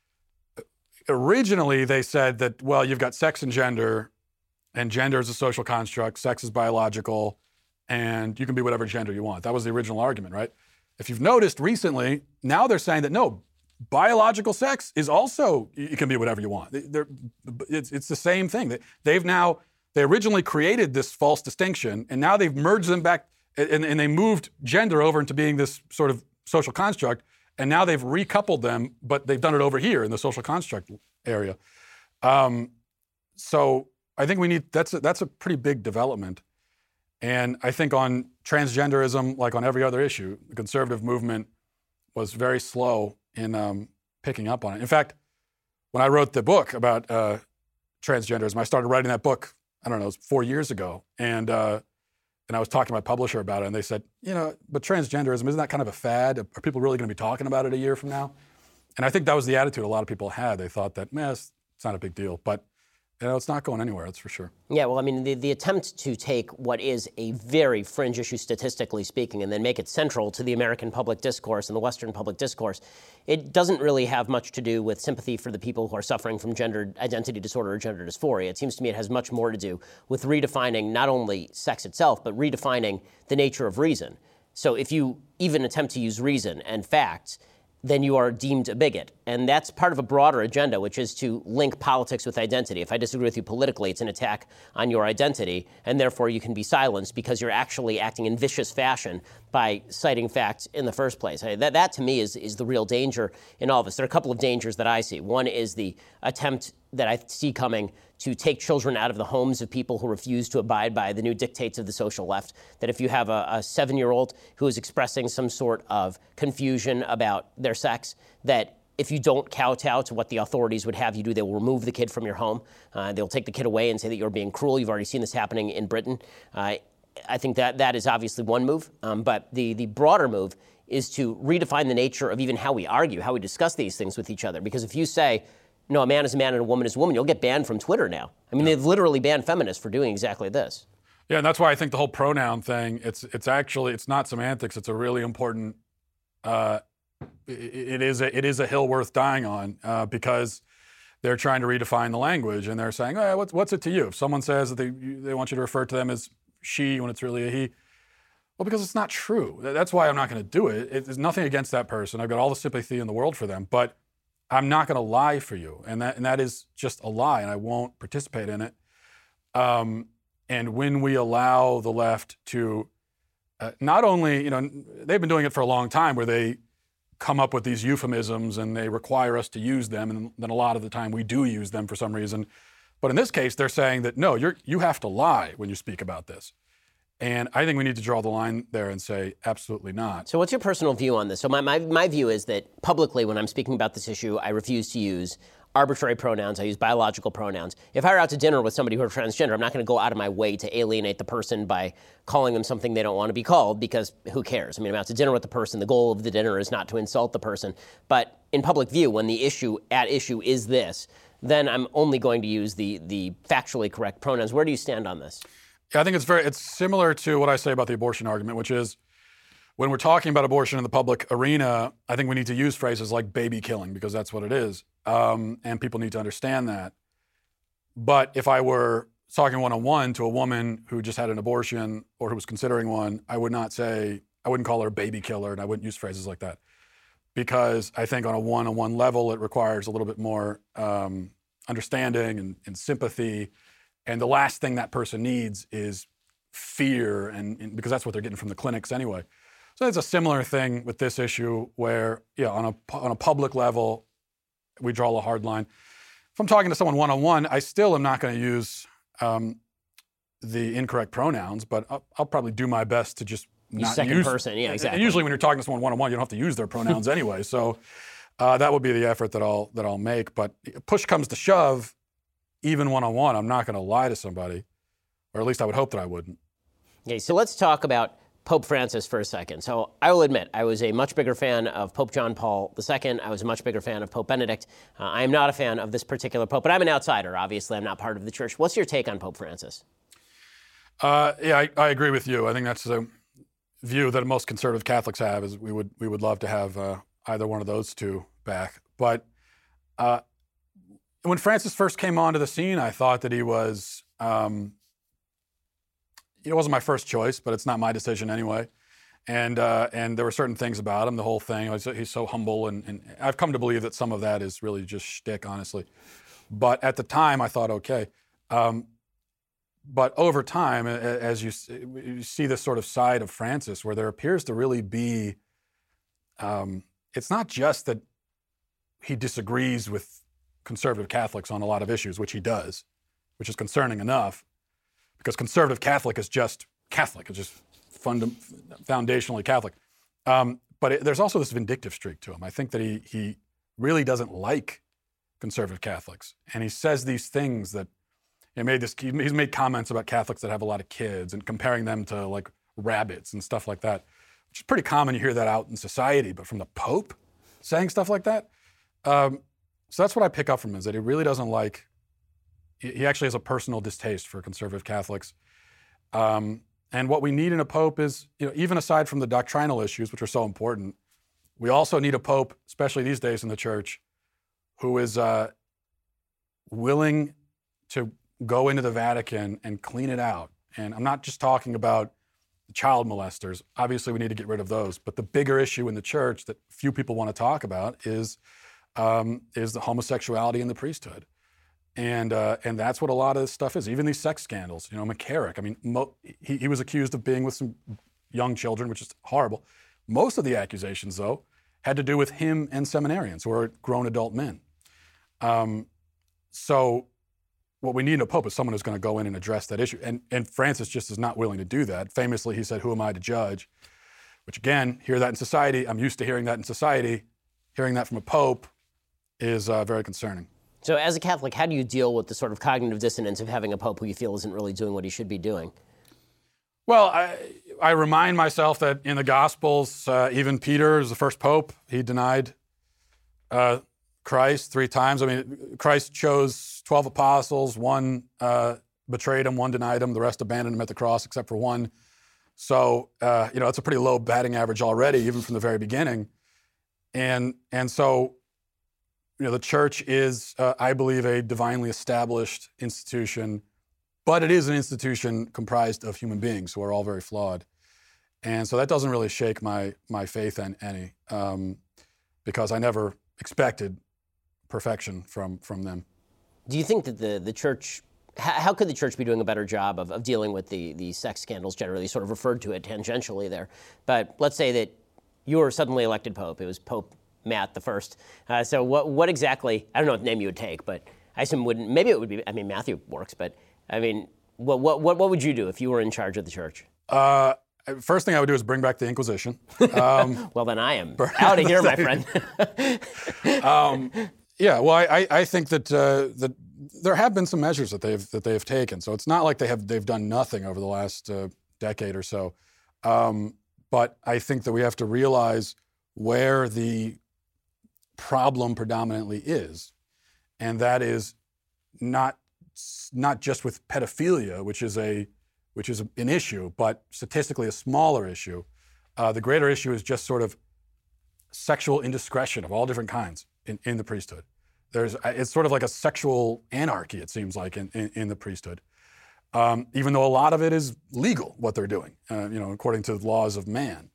originally they said that, well, you've got sex and gender, and gender is a social construct, sex is biological, and you can be whatever gender you want. That was the original argument, right? If you've noticed recently, now they're saying that no, biological sex is also, you can be whatever you want. They're, it's, it's the same thing. They've now, they originally created this false distinction, and now they've merged them back, and, and they moved gender over into being this sort of social construct, and now they've recoupled them, but they've done it over here in the social construct area. Um, so I think we need, that's a, that's a pretty big development. And I think on transgenderism, like on every other issue, the conservative movement was very slow in um, picking up on it. In fact, when I wrote the book about uh, transgenderism, I started writing that book, I don't know, it was four years ago. And uh, and I was talking to my publisher about it, and they said, you know, but transgenderism, isn't that kind of a fad? Are people really going to be talking about it a year from now? And I think that was the attitude a lot of people had. They thought that, man, it's, it's not a big deal. But you know, it's not going anywhere, that's for sure. Yeah, well, I mean, the, the attempt to take what is a very fringe issue statistically speaking and then make it central to the American public discourse and the Western public discourse, it doesn't really have much to do with sympathy for the people who are suffering from gender identity disorder or gender dysphoria. It seems to me it has much more to do with redefining not only sex itself, but redefining the nature of reason. So if you even attempt to use reason and facts, then you are deemed a bigot. And that's part of a broader agenda, which is to link politics with identity. If I disagree with you politically, it's an attack on your identity, and therefore you can be silenced because you're actually acting in vicious fashion by citing facts in the first place. That, that to me is, is the real danger in all of this. There are a couple of dangers that I see. One is the attempt that I see coming to take children out of the homes of people who refuse to abide by the new dictates of the social left. That if you have a, a seven-year-old who is expressing some sort of confusion about their sex, that if you don't kowtow to what the authorities would have you do, they will remove the kid from your home. Uh, they'll take the kid away and say that you're being cruel. You've already seen this happening in Britain. Uh, I think that that is obviously one move. Um, but the, the broader move is to redefine the nature of even how we argue, how we discuss these things with each other. Because if you say, no, a man is a man and a woman is a woman, you'll get banned from Twitter now. I mean, yeah. They've literally banned feminists for doing exactly this. Yeah, and that's why I think the whole pronoun thing, it's it's actually, it's not semantics, it's a really important, uh, it, it is a, it is a hill worth dying on uh, because they're trying to redefine the language, and they're saying, oh, what's, what's it to you? If someone says that they, they want you to refer to them as she when it's really a he, well, because it's not true. That's why I'm not going to do it. It's nothing against that person. I've got all the sympathy in the world for them, but I'm not going to lie for you, and that and that is just a lie, and I won't participate in it. Um, and when we allow the left to uh, not only, you know, they've been doing it for a long time, where they come up with these euphemisms and they require us to use them, and then a lot of the time we do use them for some reason. But in this case, they're saying that, no, you're, you have to lie when you speak about this. And I think we need to draw the line there and say, absolutely not. So what's your personal view on this? So my, my, my view is that publicly, when I'm speaking about this issue, I refuse to use arbitrary pronouns. I use biological pronouns. If I were out to dinner with somebody who are transgender, I'm not going to go out of my way to alienate the person by calling them something they don't want to be called, because who cares? I mean, I'm out to dinner with the person. The goal of the dinner is not to insult the person. But in public view, when the issue at issue is this, then I'm only going to use the the factually correct pronouns. Where do you stand on this? Yeah, I think it's very it's similar to what I say about the abortion argument, which is when we're talking about abortion in the public arena, I think we need to use phrases like baby killing, because that's what it is. Um, and people need to understand that. But if I were talking one-on-one to a woman who just had an abortion or who was considering one, I would not say, I wouldn't call her a baby killer, and I wouldn't use phrases like that. Because I think on a one-on-one level, it requires a little bit more um, understanding and, and sympathy. And the last thing that person needs is fear, and, and because that's what they're getting from the clinics anyway. So it's a similar thing with this issue where, yeah, on a, on a public level, we draw a hard line. If I'm talking to someone one-on-one, I still am not going to use um, the incorrect pronouns, but I'll, I'll probably do my best to just not second use, person, yeah, exactly. And usually when you're talking to someone one-on-one, you don't have to use their pronouns anyway. So uh, that would be the effort that I'll that I'll make. But push comes to shove, even one-on-one, I'm not going to lie to somebody, or at least I would hope that I wouldn't. Okay, so let's talk about Pope Francis for a second. So I will admit, I was a much bigger fan of Pope John Paul the Second. I was a much bigger fan of Pope Benedict. Uh, I am not a fan of this particular Pope, but I'm an outsider, obviously. I'm not part of the church. What's your take on Pope Francis? Uh, yeah, I, I agree with you. I think that's a view that most conservative Catholics have, is we would we would love to have uh, either one of those two back. But uh, when Francis first came onto the scene, I thought that he was, um, it wasn't my first choice, but it's not my decision anyway. And uh, and there were certain things about him, the whole thing. He's so humble, and, and I've come to believe that some of that is really just shtick, honestly. But at the time, I thought, okay. Um, but over time, as you, you see this sort of side of Francis, where there appears to really be, um, it's not just that he disagrees with conservative Catholics on a lot of issues, which he does, which is concerning enough, because conservative Catholic is just Catholic. It's just funda- foundationally Catholic. Um, but it, there's also this vindictive streak to him. I think that he he really doesn't like conservative Catholics, and he says these things that he made this. He's made comments about Catholics that have a lot of kids and comparing them to like rabbits and stuff like that, which is pretty common. You hear that out in society, but from the Pope saying stuff like that. Um, so that's what I pick up from him, is that he really doesn't like. He actually has a personal distaste for conservative Catholics. Um, and what we need in a pope is, you know, even aside from the doctrinal issues, which are so important, we also need a pope, especially these days in the church, who is uh, willing to go into the Vatican and clean it out. And I'm not just talking about child molesters. Obviously, we need to get rid of those. But the bigger issue in the church that few people want to talk about is um, is the homosexuality in the priesthood. And uh, and that's what a lot of this stuff is. Even these sex scandals. You know, McCarrick. I mean, mo- he, he was accused of being with some young children, which is horrible. Most of the accusations, though, had to do with him and seminarians, who are grown adult men. Um, so what we need in a pope is someone who's going to go in and address that issue. And and Francis just is not willing to do that. Famously, he said, "Who am I to judge?" Which, again, hear that in society. I'm used to hearing that in society. Hearing that from a pope is uh, very concerning. So as a Catholic, how do you deal with the sort of cognitive dissonance of having a pope who you feel isn't really doing what he should be doing? Well, I, I remind myself that in the Gospels, uh, even Peter is the first pope. He denied uh, Christ three times. I mean, Christ chose twelve apostles. One uh, betrayed him, one denied him. The rest abandoned him at the cross, except for one. So, uh, you know, it's a pretty low batting average already, even from the very beginning. And and so, you know, the church is, uh, I believe, a divinely established institution, but it is an institution comprised of human beings who are all very flawed. And so that doesn't really shake my my faith in any, um, because I never expected perfection from from them. Do you think that the, the church, how, how could the church be doing a better job of, of dealing with the, the sex scandals generally, sort of referred to it tangentially there, but let's say that you were suddenly elected Pope. It was Pope Matt the First. Uh, so what what exactly, I don't know what name you would take, but I assume wouldn't, maybe it would be, I mean, Matthew works, but I mean, what what what, what would you do if you were in charge of the church? Uh, first thing I would do is bring back the Inquisition. Um, well, then I am out of here, my friend. um, yeah, well, I, I think that uh, that there have been some measures that they've that they've taken. So it's not like they have they've done nothing over the last uh, decade or so. Um, but I think that we have to realize where the problem predominantly is, and that is not not just with pedophilia, which is a which is an issue, but statistically a smaller issue. Uh, the greater issue is just sort of sexual indiscretion of all different kinds in, in the priesthood. There's it's sort of like a sexual anarchy, it seems like, in, in, in the priesthood. Um, even though a lot of it is legal, what they're doing, uh, you know, according to the laws of man.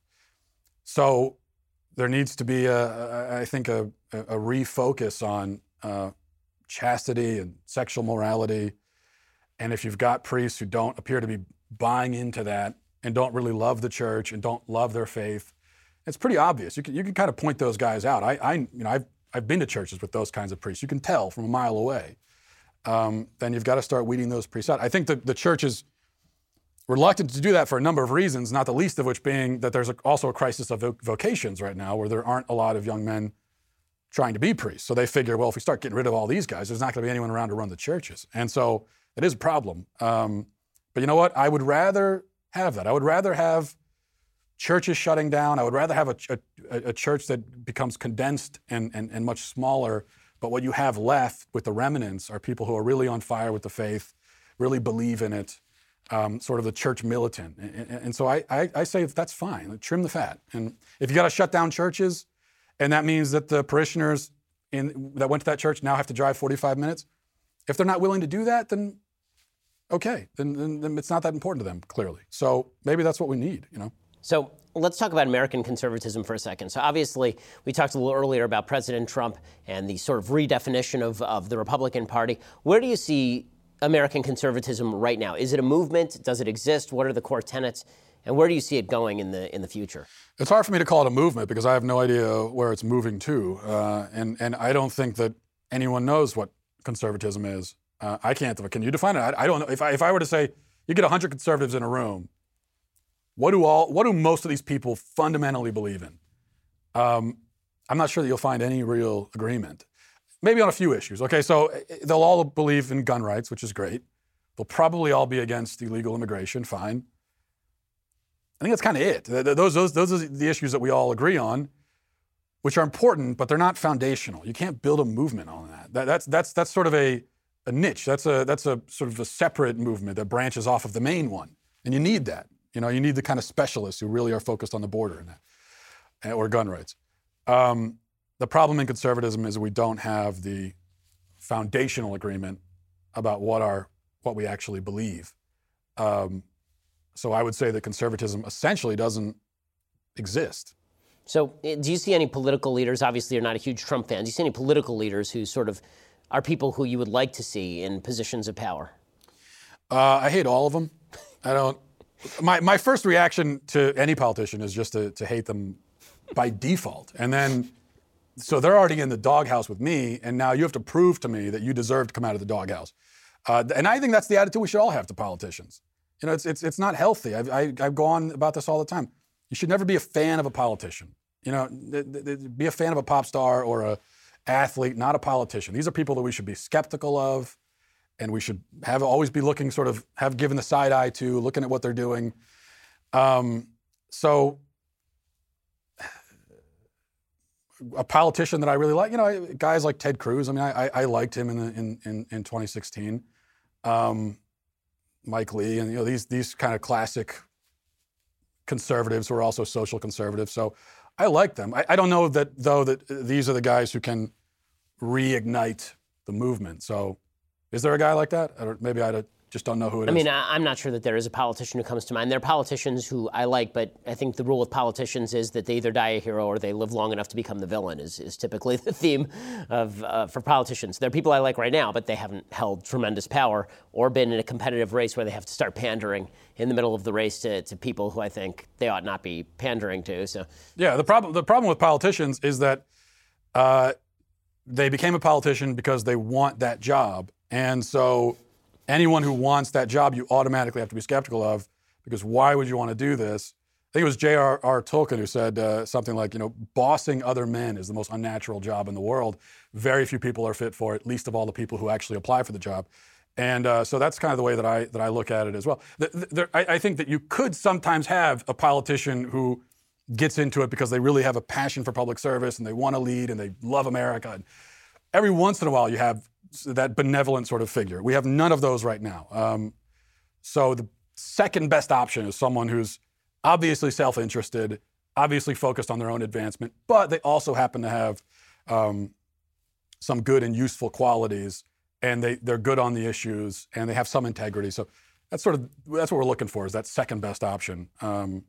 So there needs to be, a, I think, a, a refocus on uh, chastity and sexual morality. And if you've got priests who don't appear to be buying into that and don't really love the church and don't love their faith, it's pretty obvious. You can you can kind of point those guys out. I, I you know I've I've been to churches with those kinds of priests. You can tell from a mile away. Um, then you've got to start weeding those priests out. I think the the church is reluctant to do that for a number of reasons, not the least of which being that there's a, also a crisis of vocations right now, where there aren't a lot of young men trying to be priests. So they figure, well, if we start getting rid of all these guys, there's not going to be anyone around to run the churches. And so it is a problem. Um, but you know what? I would rather have that. I would rather have churches shutting down. I would rather have a, a, a church that becomes condensed and, and, and much smaller. But what you have left with the remnants are people who are really on fire with the faith, really believe in it, um, sort of the church militant. And, and, and so I, I, I say that's fine. Trim the fat. And if you got to shut down churches, and that means that the parishioners in, that went to that church now have to drive forty-five minutes, if they're not willing to do that, then okay, then, then, then it's not that important to them, clearly. So maybe that's what we need, you know? So let's talk about American conservatism for a second. So obviously, we talked a little earlier about President Trump and the sort of redefinition of, of the Republican Party. Where do you see American conservatism right now? Is it a movement? Does it exist? What are the core tenets? And where do you see it going in the in the future? It's hard for me to call it a movement because I have no idea where it's moving to. Uh, and, and I don't think that anyone knows what conservatism is. Uh, I can't. Can you define it? I, I don't know. If I, if I were to say, you get one hundred conservatives in a room, What do all? What do most of these people fundamentally believe in? Um, I'm not sure that you'll find any real agreement. Maybe on a few issues. Okay, so they'll all believe in gun rights, which is great. They'll probably all be against illegal immigration. Fine. I think that's kind of it. Those, those, those are the issues that we all agree on, which are important, but they're not foundational. You can't build a movement on that. that that's that's that's sort of a, a niche. That's a that's a sort of a separate movement that branches off of the main one, and you need that. You know, you need the kind of specialists who really are focused on the border and that, or gun rights. Um, the problem in conservatism is we don't have the foundational agreement about what our what we actually believe. Um, so I would say that conservatism essentially doesn't exist. So do you see any political leaders? Obviously, you're not a huge Trump fan. Do you see any political leaders who sort of are people who you would like to see in positions of power? Uh, I hate all of them. I don't. My my first reaction to any politician is just to, to hate them by default. And then, so they're already in the doghouse with me, and now you have to prove to me that you deserve to come out of the doghouse. Uh, and I think that's the attitude we should all have to politicians. You know, it's it's it's not healthy. I've, I, I go on about this all the time. You should never be a fan of a politician. You know, th- th- be a fan of a pop star or a athlete, not a politician. These are people that we should be skeptical of. And we should have always be looking, sort of, have given the side eye to, looking at what they're doing. Um, so, a politician that I really like, you know, guys like Ted Cruz. I mean, I, I liked him in, the, in in in twenty sixteen. Um, Mike Lee, and you know, these these kind of classic conservatives who are also social conservatives. So, I like them. I, I don't know that though that these are the guys who can reignite the movement. So. Is there a guy like that? Or maybe I had a just don't know who it I is. mean, I, I'm not sure that there is a politician who comes to mind. There are politicians who I like, but I think the rule with politicians is that they either die a hero or they live long enough to become the villain, is, is typically the theme of uh, for politicians. There are people I like right now, but they haven't held tremendous power or been in a competitive race where they have to start pandering in the middle of the race to, to people who I think they ought not be pandering to. So yeah, the problem the problem with politicians is that uh, they became a politician because they want that job, and so anyone who wants that job, you automatically have to be skeptical of, because why would you want to do this? I think it was J R R Tolkien who said uh, something like, you know, bossing other men is the most unnatural job in the world. Very few people are fit for it, least of all the people who actually apply for the job. And uh, so that's kind of the way that I that I look at it as well. The, the, there, I, I think that you could sometimes have a politician who gets into it because they really have a passion for public service and they want to lead and they love America. And every once in a while you have that benevolent sort of figure. We have none of those right now. Um, so the second best option is someone who's obviously self-interested, obviously focused on their own advancement, but they also happen to have um, some good and useful qualities, and they, they're good on the issues, and they have some integrity. So that's sort of, that's what we're looking for, is that second best option. Um,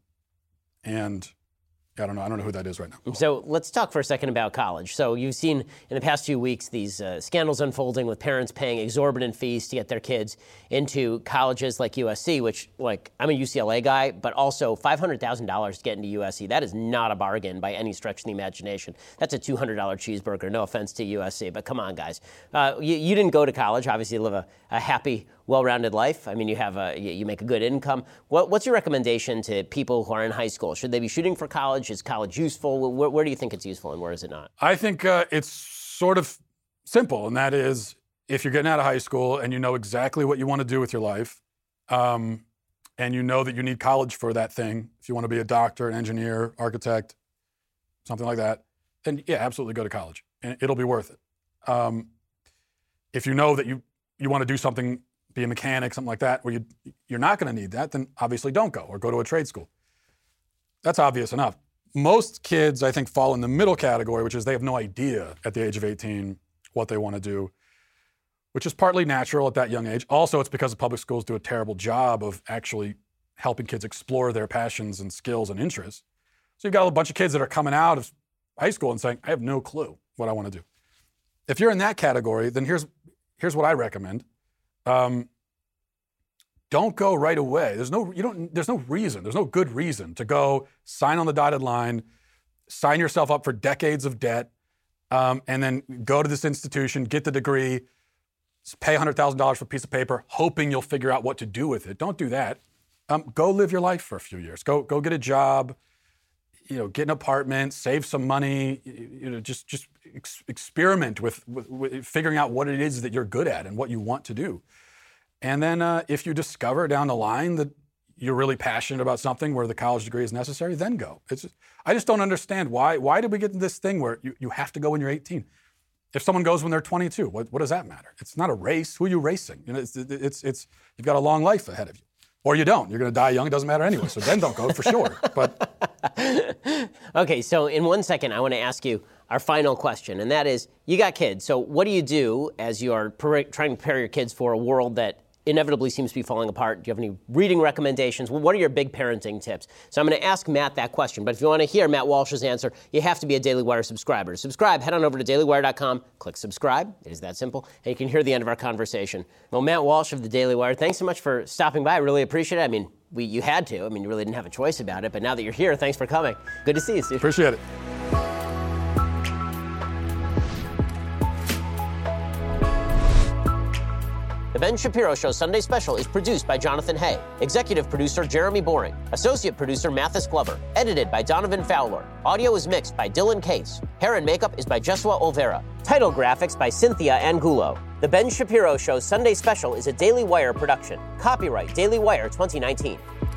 and I don't know. I don't know who that is right now. So let's talk for a second about college. So you've seen in the past few weeks these uh, scandals unfolding with parents paying exorbitant fees to get their kids into colleges like U S C, which, like, I'm a U C L A guy, but also five hundred thousand dollars to get into U S C. That is not a bargain by any stretch of the imagination. That's a two hundred dollars cheeseburger. No offense to U S C, but come on, guys. Uh, you, you didn't go to college. Obviously, you live a, a happy, well-rounded life. I mean, you have a, you make a good income. What, what's your recommendation to people who are in high school? Should they be shooting for college? Is college useful? Where, where do you think it's useful and where is it not? I think uh, it's sort of simple, and that is, if you're getting out of high school and you know exactly what you want to do with your life, um, and you know that you need college for that thing, if you want to be a doctor, an engineer, architect, something like that, then yeah, absolutely go to college, and it'll be worth it. Um, if you know that you, you want to do something, be a mechanic, something like that, where you, you're not going to need that, then obviously don't go, or go to a trade school. That's obvious enough. Most kids, I think, fall in the middle category, which is they have no idea at the age of eighteen what they want to do, which is partly natural at that young age. Also, it's because the public schools do a terrible job of actually helping kids explore their passions and skills and interests. So you've got a bunch of kids that are coming out of high school and saying, I have no clue what I want to do. If you're in that category, then here's here's what I recommend. Um, don't go right away. There's no, you don't, there's no reason, there's no good reason to go sign on the dotted line, sign yourself up for decades of debt, um, and then go to this institution, get the degree, pay one hundred thousand dollars for a piece of paper, hoping you'll figure out what to do with it. Don't do that. Um, go live your life for a few years. Go, go get a job, you know, get an apartment, save some money, you know, just, just ex- experiment with, with, with figuring out what it is that you're good at and what you want to do. And then uh, if you discover down the line that you're really passionate about something where the college degree is necessary, then go. It's just, I just don't understand why. Why did we get to this thing where you, you have to go when you're eighteen? If someone goes when they're twenty-two, what, what does that matter? It's not a race. Who are you racing? You know, it's, it's, it's, you've got a long life ahead of you. Or you don't. You're going to die young. It doesn't matter anyway. So then don't go for sure. But okay, so in one second, I want to ask you our final question, and that is, you got kids. So what do you do as you are per- trying to prepare your kids for a world that inevitably seems to be falling apart? Do you have any reading recommendations? Well, what are your big parenting tips? So I'm going to ask Matt that question. But if you want to hear Matt Walsh's answer, you have to be a Daily Wire subscriber. To subscribe, head on over to daily wire dot com, click subscribe. It is that simple. And you can hear the end of our conversation. Well, Matt Walsh of the Daily Wire, thanks so much for stopping by. I really appreciate it. I mean, we you had to. I mean, you really didn't have a choice about it. But now that you're here, thanks for coming. Good to see you, Steve. Appreciate it. The Ben Shapiro Show Sunday Special is produced by Jonathan Hay. Executive producer Jeremy Boring. Associate producer Mathis Glover. Edited by Donovan Fowler. Audio is mixed by Dylan Case. Hair and makeup is by Jesua Olvera. Title graphics by Cynthia Angulo. The Ben Shapiro Show Sunday Special is a Daily Wire production. Copyright Daily Wire twenty nineteen.